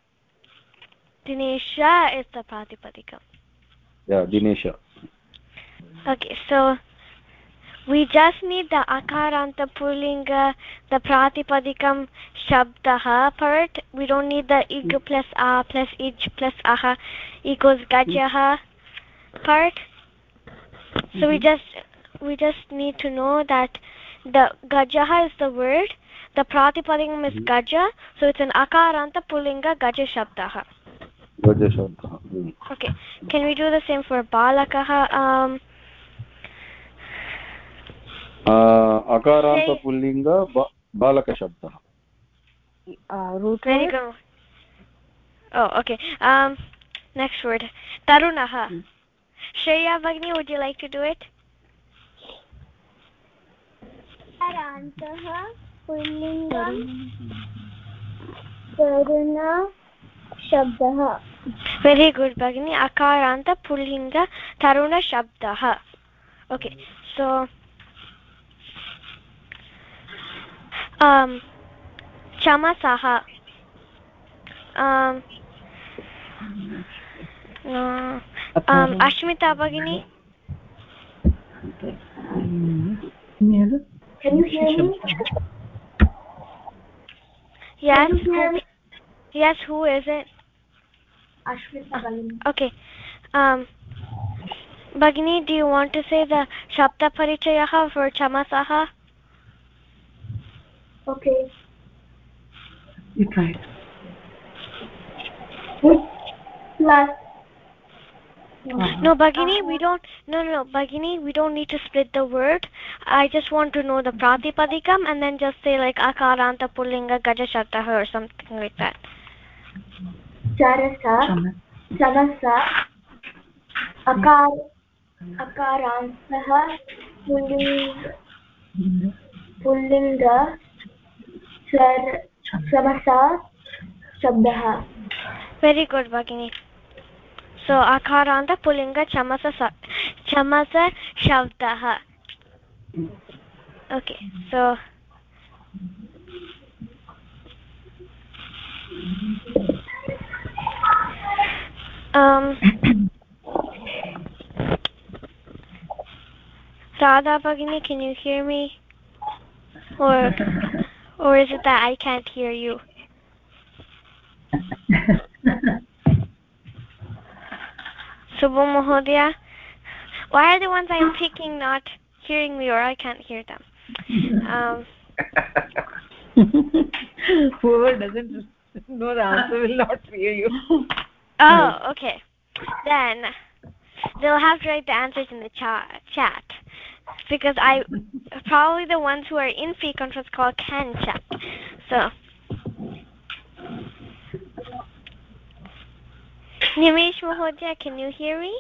Dinesha is the Pratipadika. Yeah, Dinesha. Okay, so we just need the Akaranta Pullinga, the Pratipadikam Shabdah part. We don't need the Ig plus A plus Ij plus Aha equals Gajah part. So we just need to know that the Gajah is the word, the Pratipadikam is Gaja, so it's an Akaranta Pullinga Gaja Shabdah. Gaja Shabdah. Okay, can we do the same for Balakaha? Akaranta Pullinga Balaka Shabdah. Very good. Oh, okay. Next word. Tarunaha. Shreya Bhagini, would you like to do it? Akarantaha Pullinga Taruna Shabdah. Very good, Bhagini. Akaranta Pullinga Taruna Shabdah. Okay, so Chamasaha. Ashmita Bhagini. Can you hear me? Yes. Yes, who is it? Ashmita Bhagini. Okay. Bhagini, do you want to say the Shabda Parichayah for Chamasaha? Okay. You tried. Plus. No, Bhagini, we don't. No, Bhagini, we don't need to split the word. I just want to know the Pratipadikam and then just say like Akaranta Pullinga Gajashatah or something like that. Charasa, Chamasa, Akarantah, Pullinga, Samasa, Shabdaha. Very good, Bhagini. So Akaranta Pullinga Chamasa Shabdaha. Okay, so Radha Bhagini, can you hear me? Or is it that I can't hear you? Subhu Mahodaya, why are the ones I'm picking not hearing me, or I can't hear them? Whoever doesn't know the answer will not hear you. Oh, okay. Then they'll have to write the answers in the chat. Because probably the ones who are in free conference call can chat. So, Nimesh Mahodaya, can you hear me?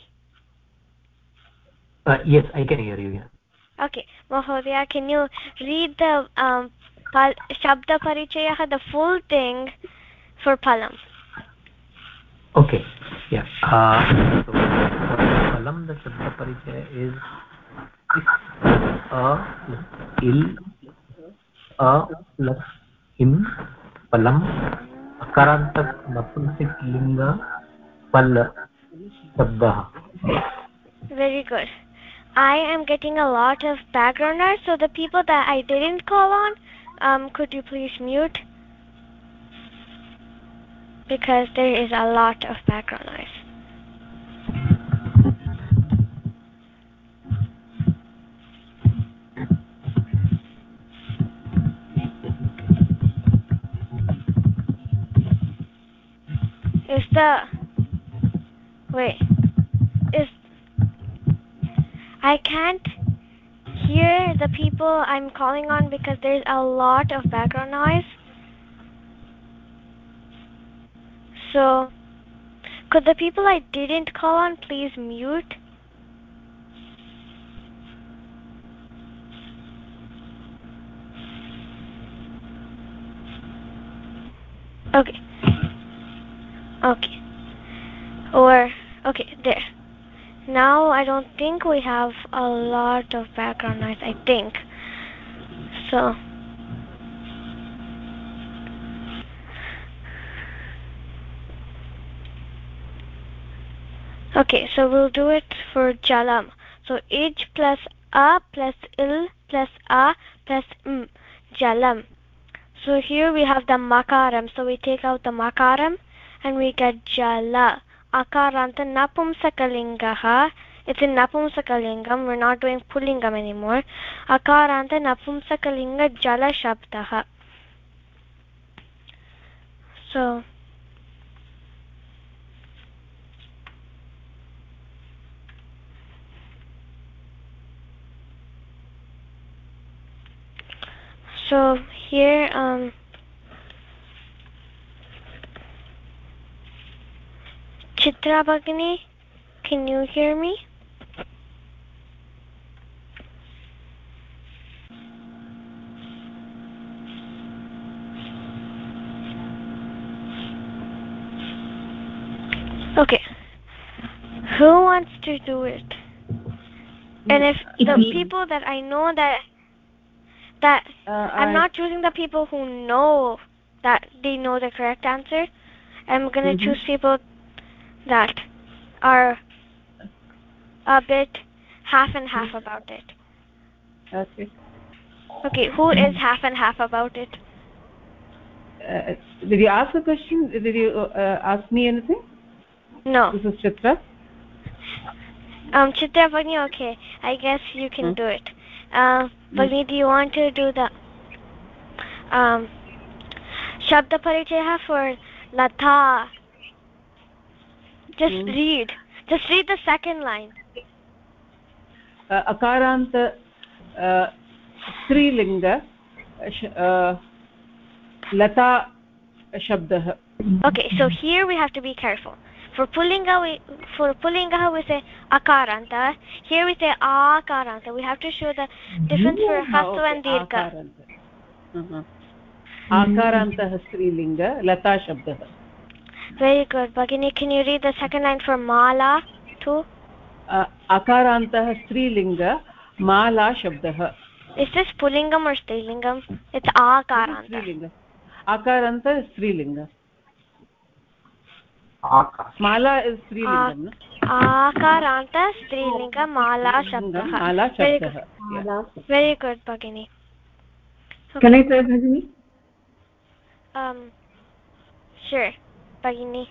Yes, I can hear you. Yeah. Okay, Mahodaya, can you read the Shabda Parichaya, the full thing for Palam? Okay. Yeah. So for Palam, the Shabda Parichaya is a plus il, a plus im, Palam, Akarantak Napumsik Linga, Pal, Shabdaha. Very good. I am getting a lot of background noise, so the people that I didn't call on, could you please mute? Because there is a lot of background noise. I can't hear the people I'm calling on because there's a lot of background noise. So, could the people I didn't call on please mute? Okay. Okay, there. Now I don't think we have a lot of background noise, I think. So, okay, so we'll do it for Jalam. So Ij plus A plus Il plus A plus M. Jalam. So here we have the Makaram. So we take out the Makaram and we get Jala. Akaranta Napumsakalingaha. It's in Napumsakalingam. We're not doing Pullingam anymore. Akaranta Napumsakalinga Jala Shabdaha. So here, Chitra Bhagini, can you hear me? Okay. Who wants to do it? And if the people that I know that I'm not choosing the people who know that they know the correct answer. I'm going to choose people that are a bit half and half about it. Okay. Okay, who is half and half about it? Did you ask a question? Did you ask me anything? No. This is Chitra. Chitra Bhagini, okay. I guess you can do it. Bhagini, do you want to do the Shabda Parichaya for Lata. Just read the second line. Akaranta Strilinga Lata Shabdah. Okay, so here we have to be careful. For Pullinga we say Akaranta. Here we say Akaranta. We have to show the difference for Hasva and Dirgha. Akaranta Strilinga Lata Shabdah. Very good. Bhagini, can you read the second line for Mala too? Akaranta Strilinga Mala Shabdah. Is this Pullingam or Strilingam? It's Akaranta. Strilinga. Akaranta is Strilinga. Mala is Strilingam. Akaranta Strilinga Mala Shabdah. Mala Shabdah. Very good, Bhagini. Okay. Can I try, Bhagini? Sure, Bhagini.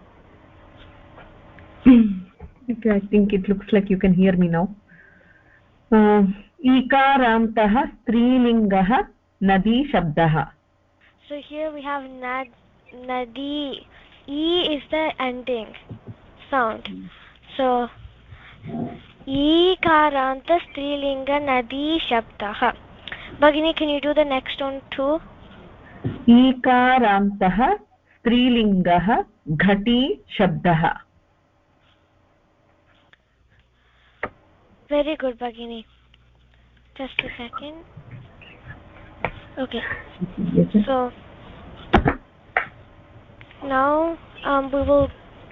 Okay, I think it looks like you can hear me now. Ikarantah Strilingah Nadi Shabdah. So here we have Nadi. E is the ending sound. So Ikaranta Strilinga Nadi Shabdah. Bhagini, can you do the next one too? Ikarantah Strilingah Ghati Shabdah. Very good, Bhagini. Just a second. Okay. So now we will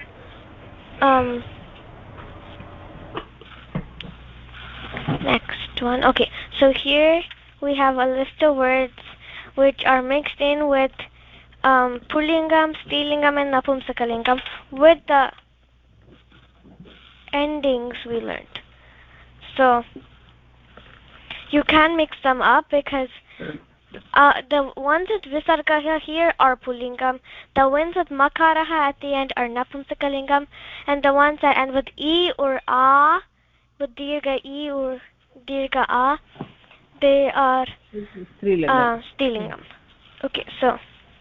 next one. Okay, so here we have a list of words which are mixed in with Pullingam, Strilingam and Napumsakalingam with the endings we learned. So you can mix them up because the ones with Visargaha here are Pullingam, the ones with Makaraha at the end are Napumsakalingam, and the ones that end with E or A, with Dirgha E or Dirgha A, they are Strilingam. Okay, so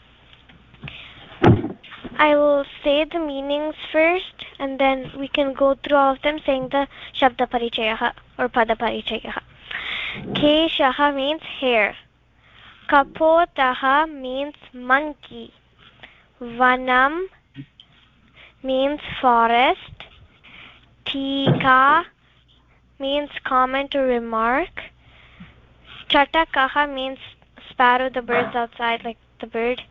I will say the meanings first and then we can go through all of them saying the Shabda Parichayaha or Pada Parichayaha. Keshaha means hair. Kapotaha means monkey. Vanam means forest. Tika means comment or remark. Chatakaha means sparrow, the birds outside, like the bird.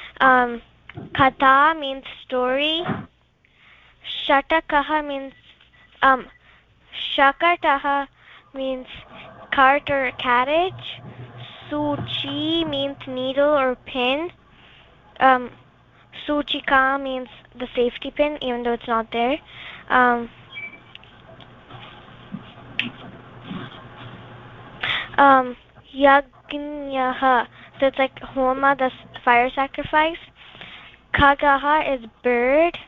Katha means story. Shatakaha means Shakataha means cart or carriage. Suchi means needle or pin. Suchika means the safety pin, even though it's not there. Yagnyaha, so it's like Homa, the fire sacrifice. Khagaha is bird.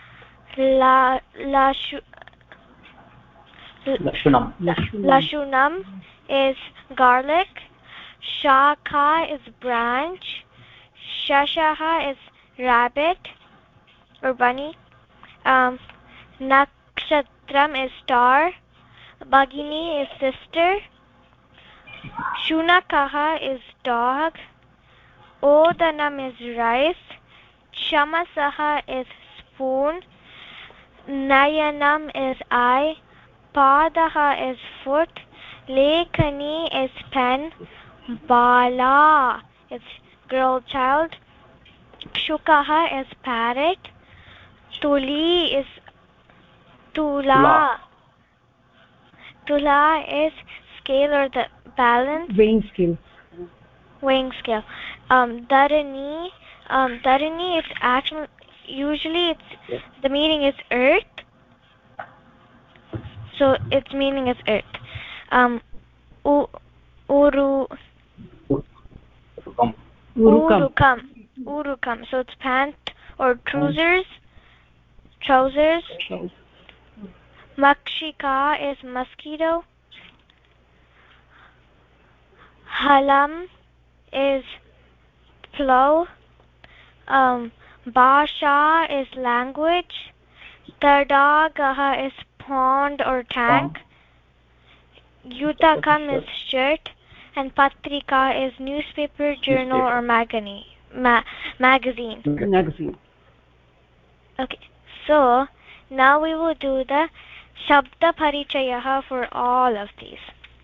Lashunam is garlic. Shakha is branch. Shashaha is rabbit or bunny. Nakshatram is star. Bhagini is sister. Shunakaha is dog. Odanam is rice. Shamasaha is spoon. Nayanam is eye. Padaha is foot. Lekhani is pen. Bala is girl child. Shukaha is parrot. Tuli is tula. Tula is scale or the balance. Weighing scale. Dharani it's actually usually the meaning is earth. So its meaning is earth. Urukam. So it's pant or trousers. Makshika is mosquito. Halam is plow. Bhasha is language, Tadagah is pond or tank, Yutakam is shirt, and Patrika is newspaper, journal or magazine. Okay, so now we will do the Shabda Parichayaha for all of these.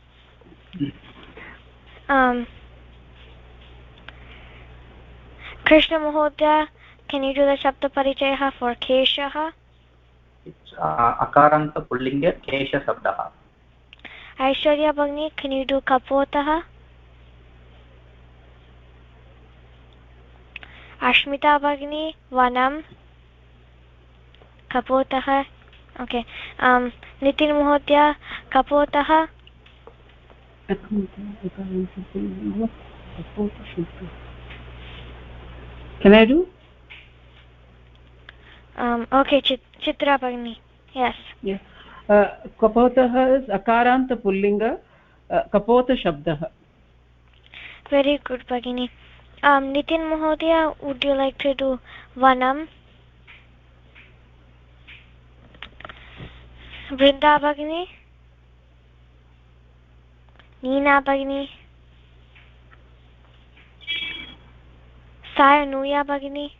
Krishna Mahodaya, can you do the Shabda Parichayaha for Keshaha? It's Akaranta Pullinga Kesha Sabdaha. Aishwarya Bhagini, can you do Kapotaha? Ashmita Bhagini, Vanam, Kapotaha. Okay. Nitin Mahodaya, Kapotaha. Can I do? Okay, Chitra Bhagini. Yes. Yes. Kapotah is Akaranta Pullinga, Kapota Shabdah. Very good, Bhagini. Nitin Mahodaya, would you like to do Vanam? Vrinda Bhagini? Neena Bhagini? Sayanuya Bhagini?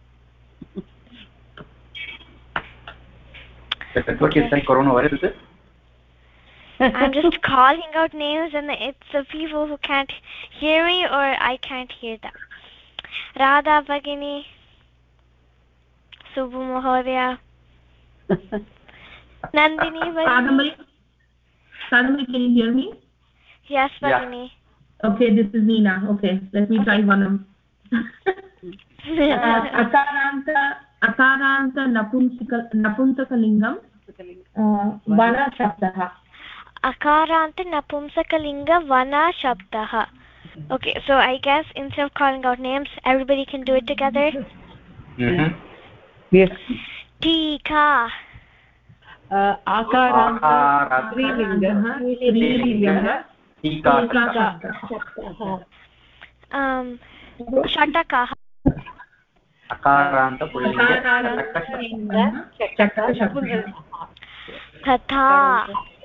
What is like coronavirus, is it? I'm just calling out names and it's the people who can't hear me or I can't hear them. Radha Bhagini, Subhu Mahodaya, Nandini Bhagini. Kadambari, can you hear me? Yes, Bhagini. Yeah. Okay, this is Neena. Okay, let me try one. Akaranta Napumsakalingam Vana Shabdaha. Akaranta Napumsakalinga Vana Shabdaha. Okay, so I guess instead of calling out names, everybody can do it together. Yes. Tika. Akaranta Strilinga. Tika. Shatakaha. Akaranta Pullinga. Tatha.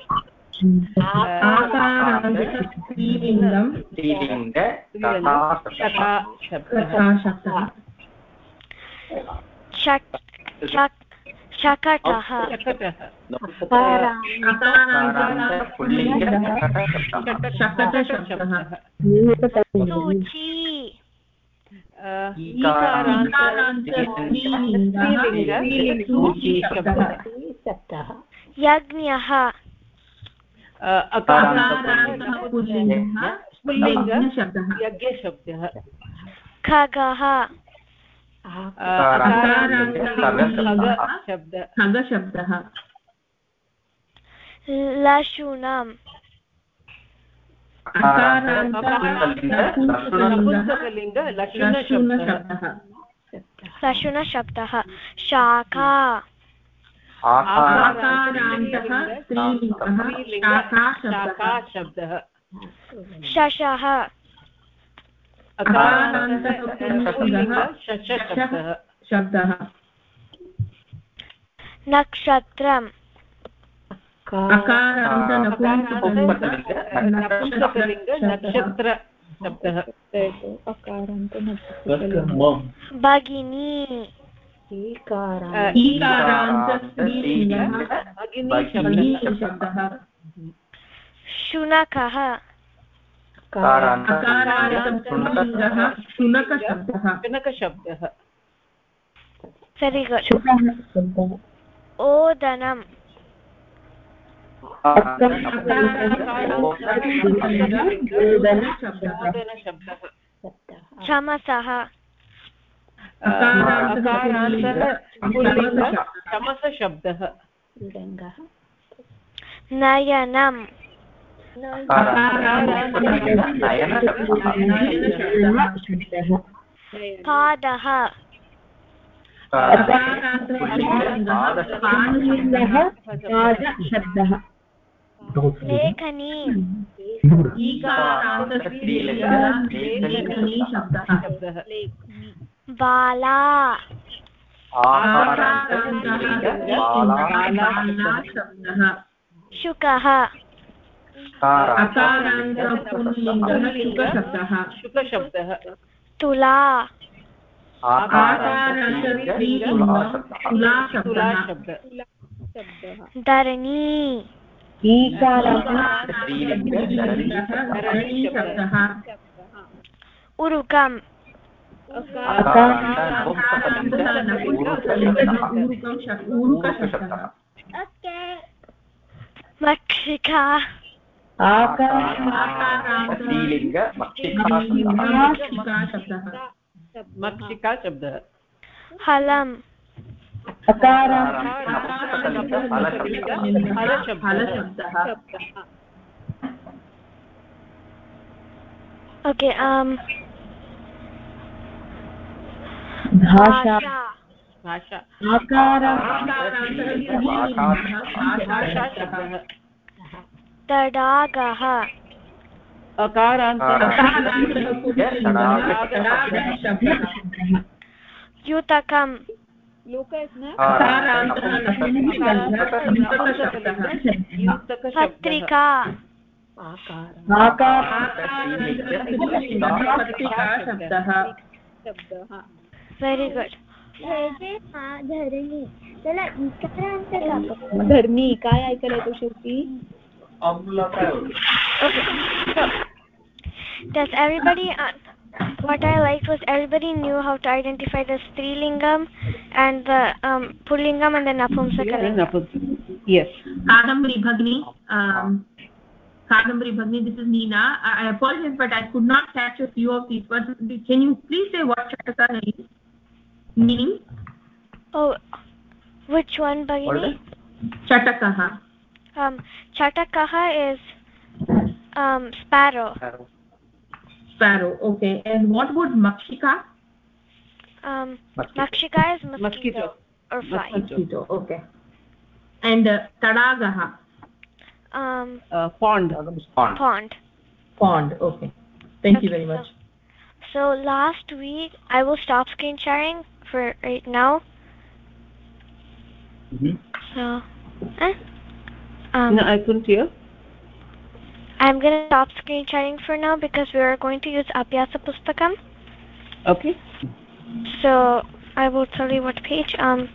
Akaranta Strilingam Shakataha. Suchi. Yagnaha. Akaranta Pullinga Yagya Shabdah. Khagaha. Khaga Shabdaha. Lashunam. Akaranta Napumsakalinga Lashuna Shabdaha. Lashuna Shabdaha. Shaka. Akaranta Strilinga Shaka Shabdaha. Shashaha. Akaranta Pullinga Shabdaha. Nakshatram. Akaranta Napumsakalinga Nakshatra Shabdah. Bhagini. Ikaranta Strilinga Bhagini Shabdaha. Shunakaha. Akaranta Pullinga Shunaka Shabdaha. Very good. Odanam. Chamasaha. Chamasa Shabdah. Nayanam. Padaha. लेखनी लेखनी शब्दः बाला शुकः शुकशब्दः तुला धरणी उरुकम् मक्षिका मक्षिका शब्दः हलम् okay भाषा भाषा तडागः युतकम् पत्रिका वेरी गुड धरणी त्याला इकारांत धरणी काय ऐकलंय तू शेवटी Okay, so does everybody what I liked was everybody knew how to identify the strilingam and the pullingam and the napumsakalingam. Yes. Kadambari Bhagini, this is Neena. I apologize, but I could not catch a few of these words. Can you please say what Chataka is? Meaning? Oh, which one, Bhagini? Chatakaha. Chatakaha is sparrow. Sparrow, okay. And what would makshika? Makshika is mosquito or fly. Mosquito, okay. And tadagaha? Pond. Pond, okay. Thank you very much. So last week, I will stop screen sharing for right now. So, no, I couldn't hear. I'm going to stop screen sharing for now because we are going to use Abhyasa Pustakam. Okay. So I will tell you what page.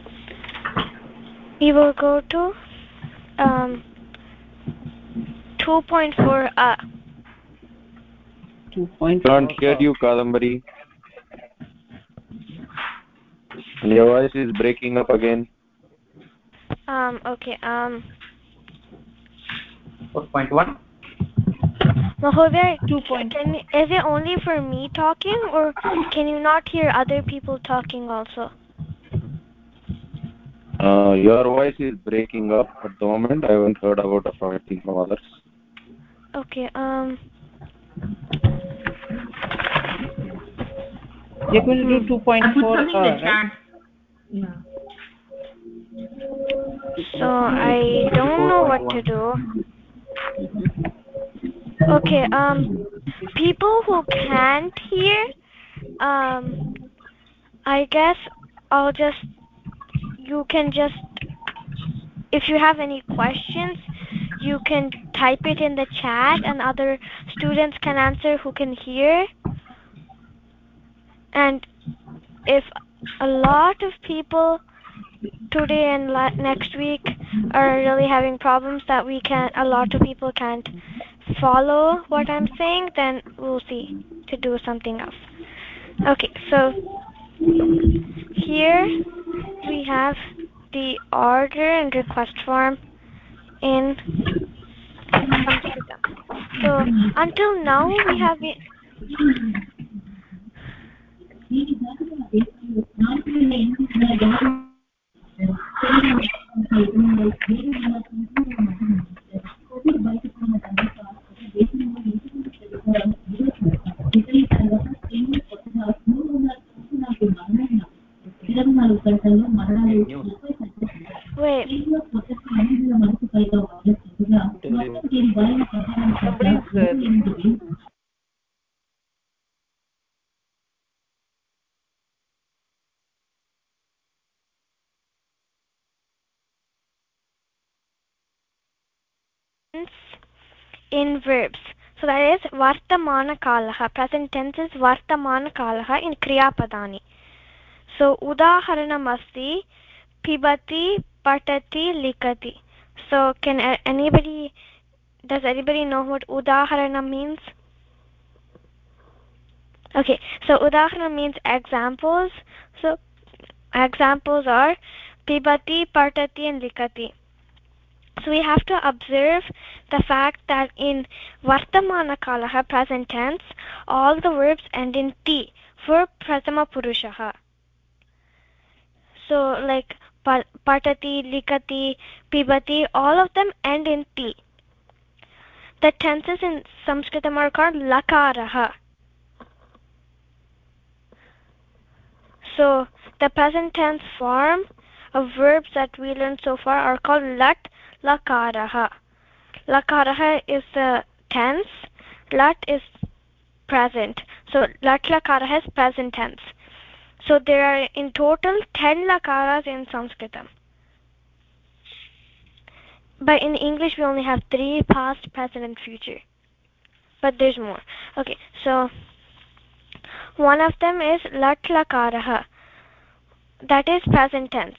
We will go to 2.4. 2.4. Can't hear you, Kadambari. Your voice is breaking up again. Okay. 4.1. Mahodaya, is it only for me talking, or can you not hear other people talking also? Your voice is breaking up at the moment. I haven't heard about anything from others. Okay. You're going to do 2.4, right? Yeah. So I don't know what to do. Okay, people who can't hear, I guess you can just, if you have any questions, you can type it in the chat and other students can answer who can hear. And if a lot of people today and next week are really having problems that a lot of people can't follow what I'm saying, then we'll see to do something else. Okay, so here we have the order and request form in Sanskrit. So until now we have been Wait. tense in verbs. So that is vartamana kalaha. Present tense is vartamana kalaha in kriya padani. So udaharanam asti pibati patati likati. So does anybody know what udaharanam means? Okay, so udaharanam means examples. So examples are pibati, patati and likati. So we have to observe the fact that in vartamana kalaha, present tense, all the verbs end in ti for prathama purushaha. So like patati, likati, pibati, all of them end in ti. The tenses in Sanskritam are called lakaraha. So the present tense form of verbs that we learned so far are called lat lakaraha. Lakaraha is the tense, lat is present. So lat lakaraha is present tense. So there are in total 10 lakaras in Sanskritam. But in English we only have 3, past, present and future. But there's more. Okay, so one of them is lat lakaraha. That is present tense.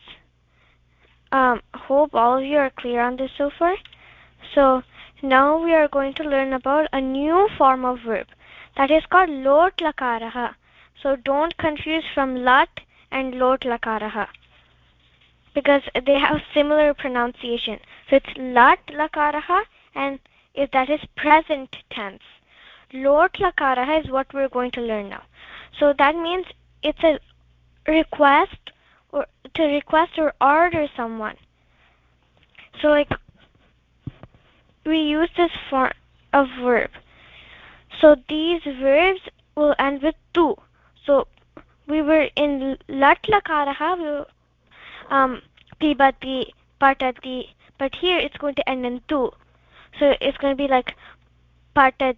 Hope all of you are clear on this so far. So now we are going to learn about a new form of verb that is called lot lakaraha. So don't confuse from lat and lot lakaraha because they have similar pronunciation. So it's lat lakaraha and that is present tense. Lot lakaraha is what we're going to learn now. So that means it's a request or to request or order someone. So like we use this form of verb. So these verbs will end with tu. So we were in lat lakaraha, pibati, patati, but here it's going to end in tu. So it's going to be like patatu,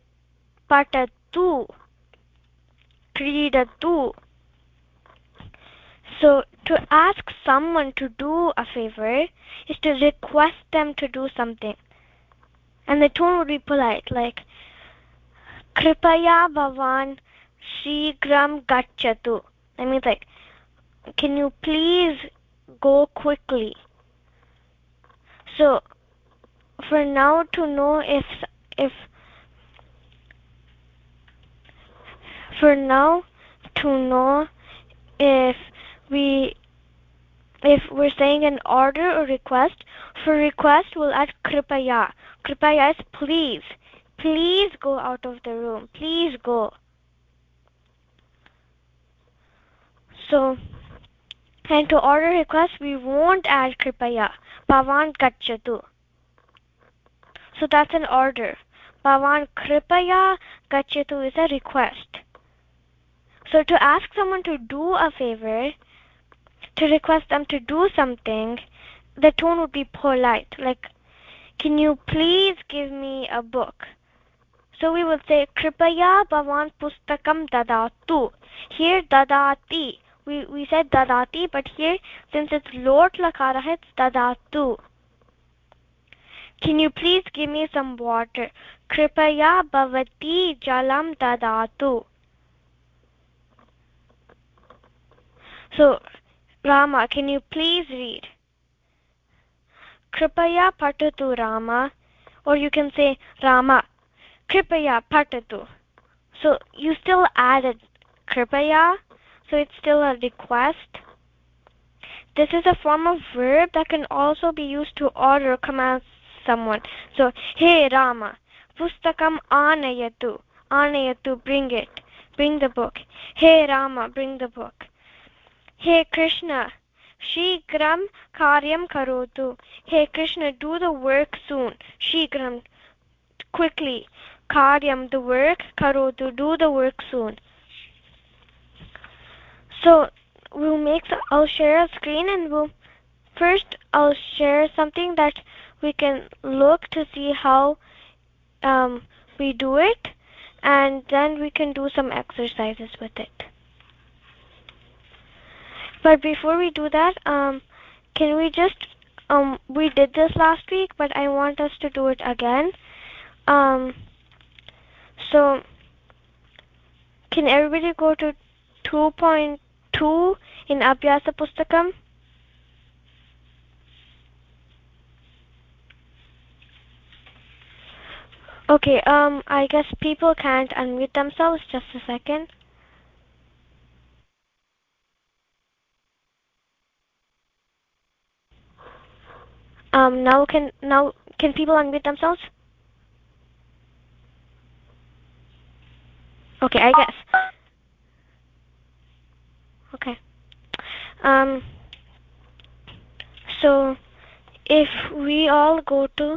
kridatu. So to ask someone to do a favor is to request them to do something. And the tone would be polite, like Kripaya bhavan shigram gacchatu. That means like, can you please go quickly? So for now to know if we're saying an order or request, for request we'll add kripaya. Kripaya is please. Please go out of the room. Please go. So, and to order request we won't add kripaya. Bhavan gacchatu. So that's an order. Bhavan kripaya gacchatu is a request. So to ask someone to do a favor, to request them to do something, the tone would be polite, like, can you please give me a book? So we would say, Kripaya bhavan pustakam dadatu. Here, dadati. We said dadati, but here, since it's lot lakara, it's dadatu. Can you please give me some water? Kripaya bhavati jalam dadatu. So, Rama, can you please read? Kripaya patatu Rama. Or you can say, Rama, Kripaya patatu. So you still added Kripaya, so it's still a request. This is a form of verb that can also be used to order or command someone. So, hey Rama, pustakam anayatu. Anayatu, bring it. Bring the book. Hey Rama, bring the book. Hey Krishna, Shigram karyam karotu. Hey Krishna, do the work soon. Shigram, quickly. Karyam, the work. Karotu, do the work soon. So I'll share a screen and I'll share something that we can look to see how we do it, and then we can do some exercises with it. But before we do that, can we just we did this last week, but I want us to do it again. So can everybody go to 2.2 in Abhyasa Pustakam? Okay, I guess people can't unmute themselves. Just a second. Now can people unmute themselves? Okay, I guess. Okay. So if we all go to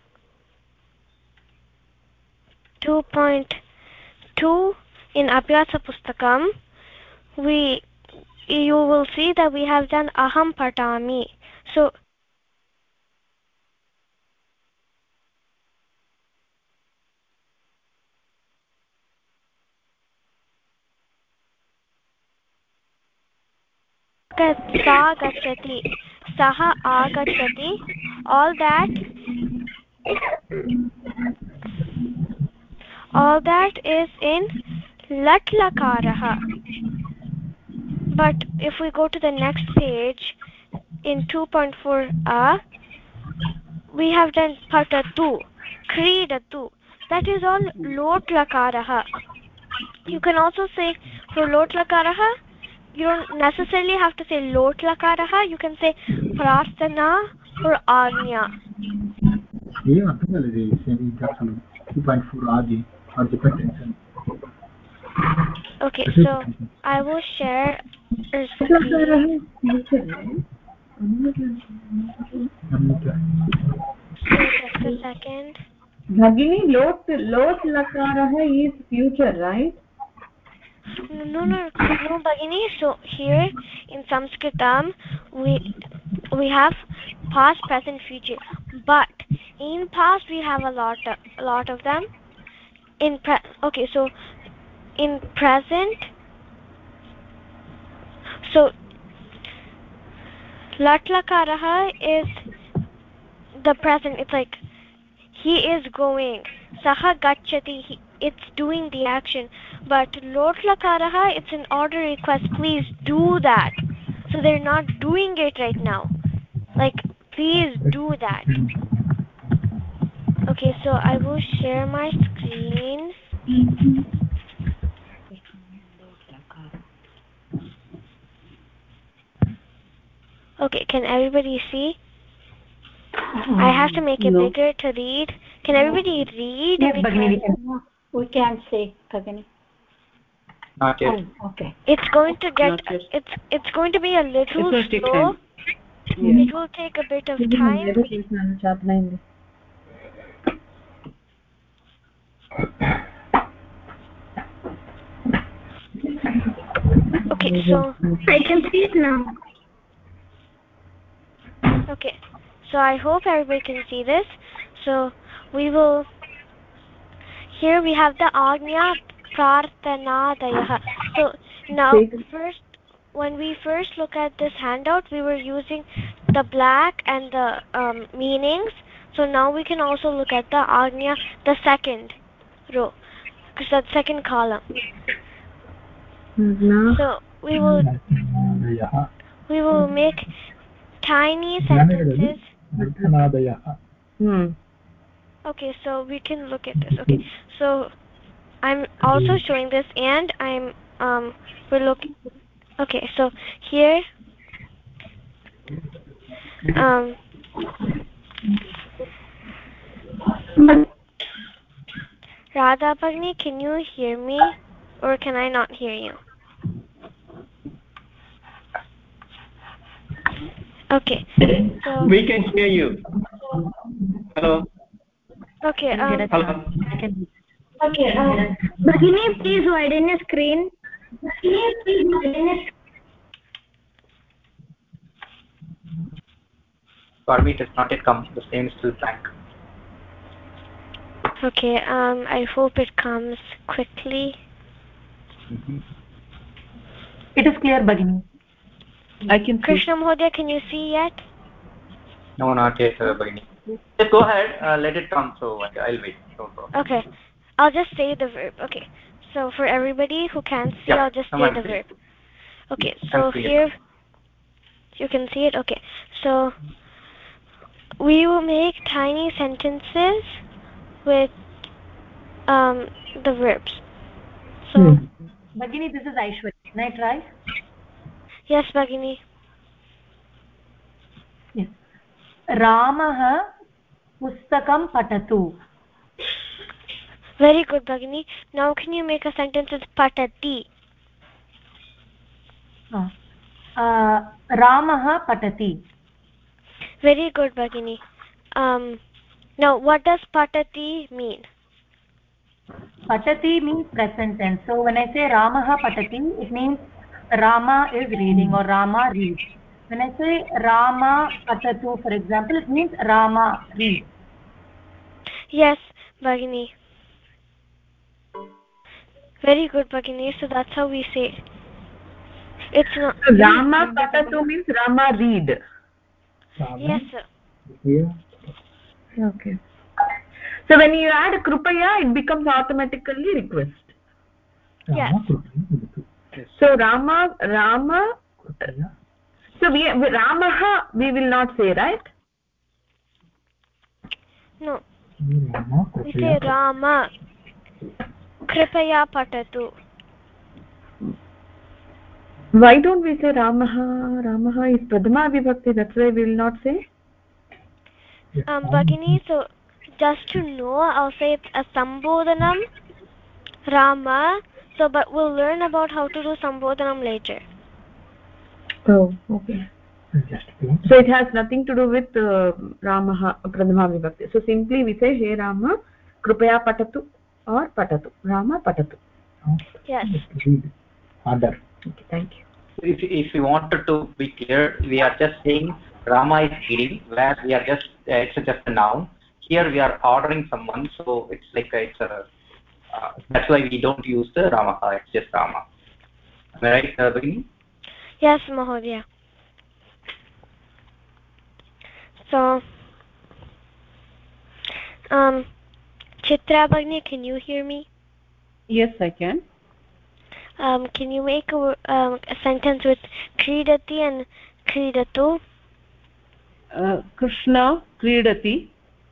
2.2 in Abhyasa Pustakam, you will see that we have done Aham Patami. So Sa Gachati, Saha Agachati, all that is in Lat Lakaraha. But if we go to the next page in 2.4a, we have done Patatu, Kridatu. That is all Lot Lakaraha. You can also say for Lot Lakaraha, you don't necessarily have to say Lot Lakaraha. You can say Prarthana or Agnya. Yeah, 2.4 Adi or the pretension. Okay, so I will share a screen. So just a second. Bhagini, lot lakaraha is future, right? No, Bhagini. So here in Sanskritam, we have past, present, future. But in past we have a lot of them. Okay, so in present, so Lat Lakaraha is the present. It's like he is going. Saha Gachati, it's doing the action. But Lot Lakaraha, it's an order request. Please do that. So they're not doing it right now. Like, please do that. Okay, so I will share my screen. Okay, can everybody see? I have to make it bigger to read. Can everybody read? Yes, Bhagini, we can see, Bhagini. Not yet. Oh, okay. It's going to get. It's going to be a little slow. It will take a bit of time. Okay, so I can see it now. Okay, so I hope everybody can see this. So we will. Here we have the Agnya Prarthanadayah. So now when we first look at this handout, we were using the black and the meanings. So now we can also look at the Agnya, the second row, because the second column. So we will make tiny sentences. Okay, so we can look at this. Okay, so I'm also showing this, and we're looking. Okay, so here, Radha Bhagini, can you hear me, or can I not hear you? Okay, so we can hear you. Hello. Okay. Hello. Okay. Bhagini, please widen your screen. For me, it has not yet come. The same is still blank. Okay. I hope it comes quickly. It is clear, Bhagini. I can see. Krishna Mahodaya, can you see yet? No, not yet, Bhagini. Just go ahead. Let it come. So I'll wait. No problem. Okay. I'll just say the verb. Okay. So for everybody who can't see, Yeah, I'll just say the verb. Okay. So here you can see it. Okay. So we will make tiny sentences with the verbs. So Bhagini, this is Aishwarya. Can I try? Yes, Bhagini. Yes. Ramah pustakam patatu. Very good, Bhagini. Now can you make a sentence with patati? Ramah patati. Very good, Bhagini. Now what does patati mean? Patati means present tense. So when I say Ramah patati, it means Rama is reading or Rama reads. When I say Rama patatu, for example, it means Rama reads. Yes, Bhagini. Very good, Bhagini. So that's how we say it. It's not. So Rama patatu means Rama read. Yes, sir. Yeah. Okay. So when you add krupaya, it becomes automatically request. Yes. So Rama. So Ramaha we will not say, right? No. We say Rama. Kripaya patatu. Why don't we say Ramaha? Ramaha is Pradama Vibhakti. That's why we will not say. Bhagini, so just to know, I'll say it's a Sambodhanam Rama. So, but we'll learn about how to do Sambodhanam later. Oh, okay. So it has nothing to do with Ramaha Pradama Vibhakti. So simply we say, Hey Rama, Krupaya Patatu or Patatu. Rama Patatu. Yes. Other. Okay, thank you. If you wanted to be clear, we are just saying Rama is reading, where we are just it's just a noun. Here we are ordering someone, so it's like that's why we don't use the Rama. It's just Rama. Am I right, Bhagini? Yes, Mahodaya. So, Chitra Bhagini, can you hear me? Yes, I can. Can you make a sentence with Kridati and Kridatu? Krishna Kridati.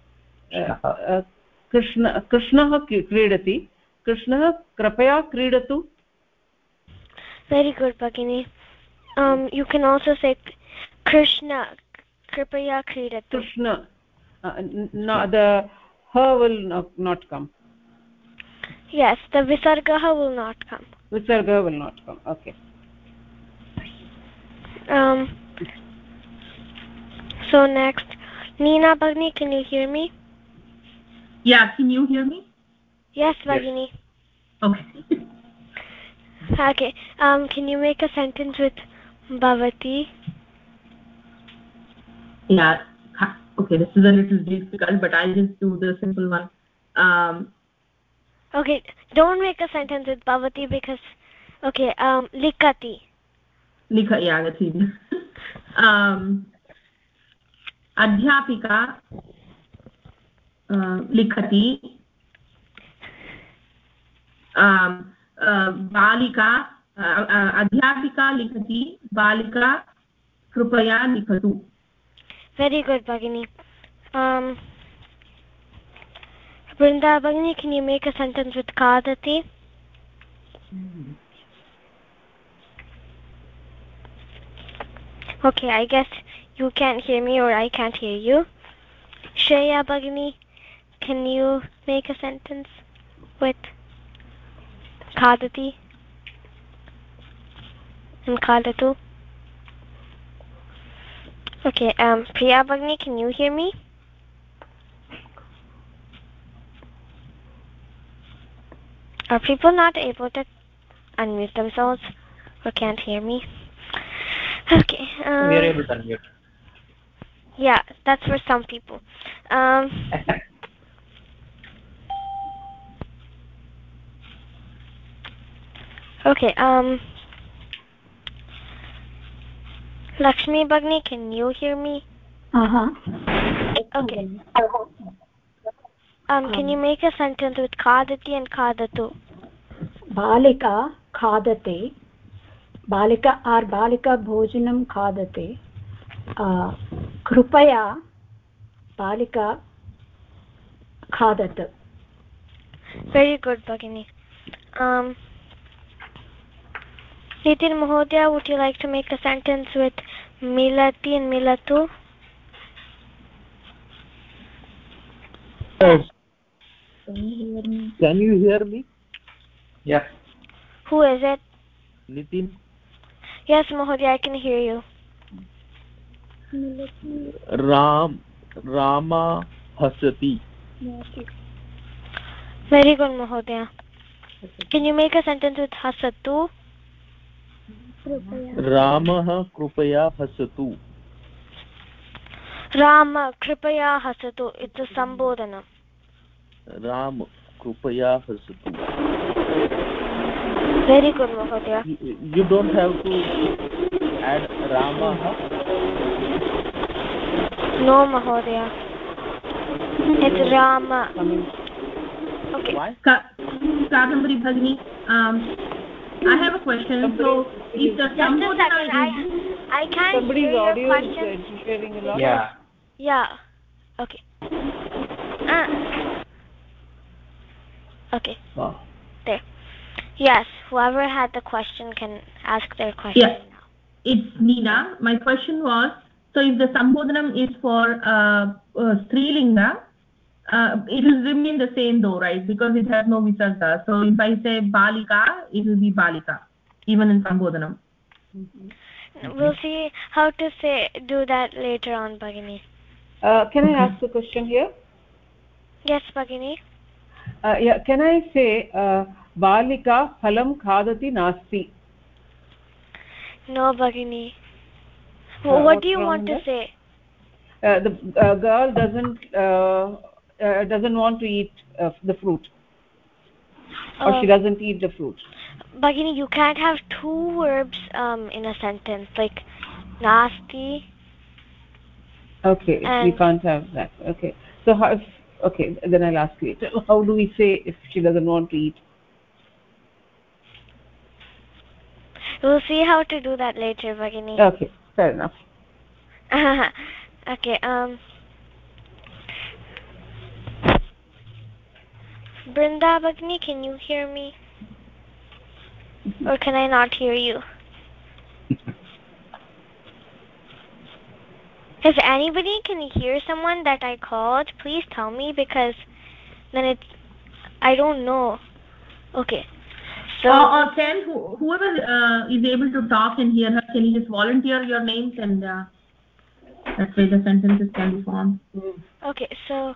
Krishnah Kridati. Krishnah Krapaya Kridatu. Very good, Bhagini. You can also say Krishna Kripaya Kridatu. Krishna. No, the her will not come. Yes, the Visargaha will not come. Visarga will not come. Okay. So next, Neena Bhagini, can you hear me? Yeah, can you hear me? Yes, Bhagini. Okay. Okay. Can you make a sentence with Bhavati? Yeah. Okay, this is a little difficult, but I'll just do the simple one. Okay, don't make a sentence with Bhavati because, okay, Likati. Yeah, that's easy. Adhyapika Likati. Balika Adhyapika Likati. Balika Krupaya Likatu. Very good, Bhagini. Vrinda Bhagini, can you make a sentence with Kadati? Okay, I guess you can't hear me or I can't hear you. Shreya Bhagini, can you make a sentence with Kadati and Kadatu? Okay, Priya Bhagini, can you hear me? Are people not able to unmute themselves or can't hear me? Okay. We are able to unmute. Yeah, that's for some people. Okay. Lakshmi Bhagini, can you hear me? Okay. Can you make a sentence with khadati and khadatu? balika khadate, balika or balika bhojanam khadate, krupaya balika khadat. Very good, Bhagini. Nitin Mahodaya, would you like to make a sentence with milati and milatu? Yes. Can you hear me? Yes. Who is it? Nitin. Yes, Mahodaya, I can hear you. Rama hasati. Very good, Mahodaya. Can you make a sentence with hasatu? Ramah krupaya hasatu. Rama kripaya hasatu. It's a sambodhana. Ram krupaya hasatu. Very good, Mahodaya. You don't have to add Ramah. No, Mahodaya. It's Rama. Okay. Why? Kadambari Bhagini, I have a question. So, if the sambodhana I can't somebody's hear audio your question. is interfering a lot. Yeah. Okay. Okay. Oh. There. Yes, whoever had the question can ask their question now. It's Nina. My question was, so if the sambodhanam is for strilinga, it will remain the same though, right? Because it has no visarga. So if I say balika, it will be balika, even in sambodhanam. We'll see how to do that later on, Bhagini. Can I ask a question here? Yes, Bhagini. Yeah, can I say balika phalam khadati nasti? No, Bhagini. What do you want to say? The girl doesn't want to eat the fruit, or she doesn't eat the fruit. Bhagini, you can't have two verbs in a sentence, like nasti. Okay, we can't have that. Okay, so how? Okay, then I'll ask later. How do we say if she doesn't want to eat? We'll see how to do that later, Bhagini. Okay, fair enough. Okay. Brinda Bhagini, can you hear me? Or can I not hear you? If anybody can hear someone that I called, please tell me, because then I don't know. Okay. So or can whoever is able to talk and hear her, can you just volunteer your names, and that way the sentences can be formed. Okay, so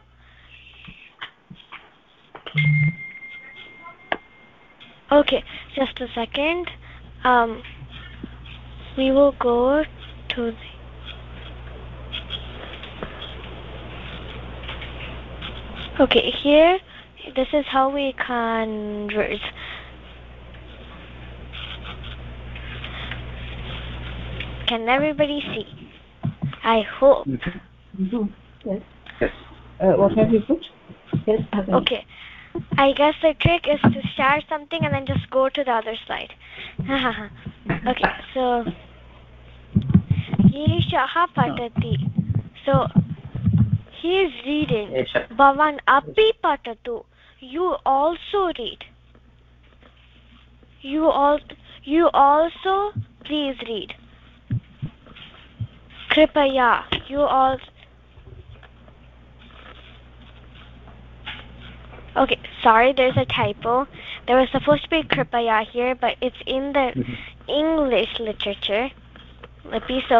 okay, just a second. We will go to the okay, here, this is how we converse. Can everybody see? I hope. Yes. What have you put? Yes. Okay. I guess the trick is to share something and then just go to the other slide. Okay, so Yeshaha patati. So he is reading. Bhavan api patatu. You also read. You also please read. Kripaya. You also. Okay, sorry, there's a typo. There was supposed to be Kripaya here, but it's in the English literature. Lippy, so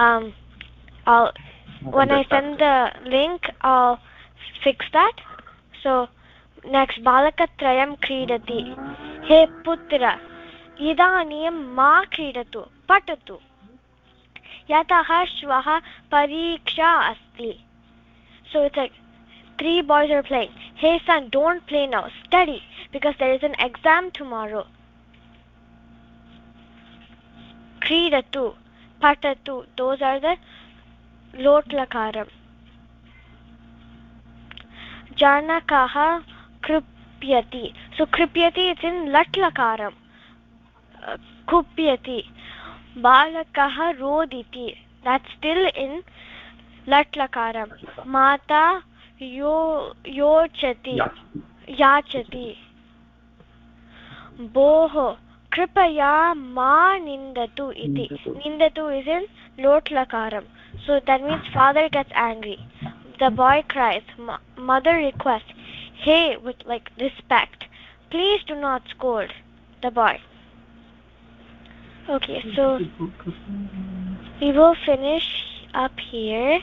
when I send the link, I'll fix that. So next, Balakatrayam kridati. He putra, idaniyam ma kridatu, patatu. Yataha shvaha pariksha asti. So it's like 3 boys are playing. Hey son, don't play now. Study, because there is an exam tomorrow. Kridatu, patatu. Those are the lot lakaram. Janakah kripyati. So kripyati is in lat lakaram. Kupyati. Balakah roditi. That's still in lat lakaram. Mata yochati. Yachati. Boho kripaya ma nindatu iti. Nindatu is in lot lakaram. So that means father gets angry. The boy cries. Mother requests, hey, with like respect, please do not scold the boy. Okay, so we will finish up here.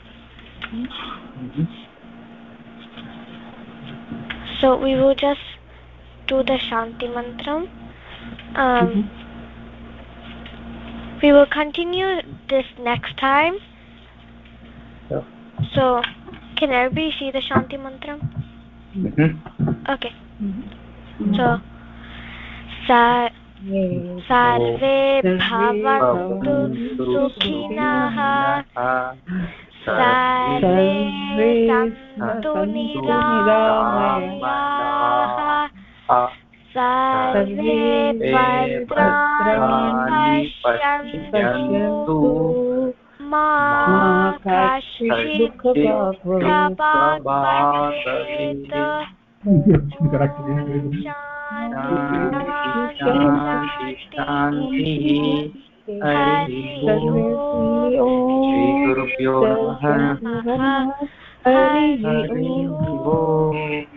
So we will just do the Shanti Mantram. We will continue this next time. So, can everybody see the Shanti Mantram? Okay. So, Sarve bhavantu sukhinah, Sarve santu niramayah, Sarve bhadrani pashyantu, Ma kashchid dukkhabhat bhavet. Shanti. Hari Om. Shri Gurubhyo Namaha. Hari Om.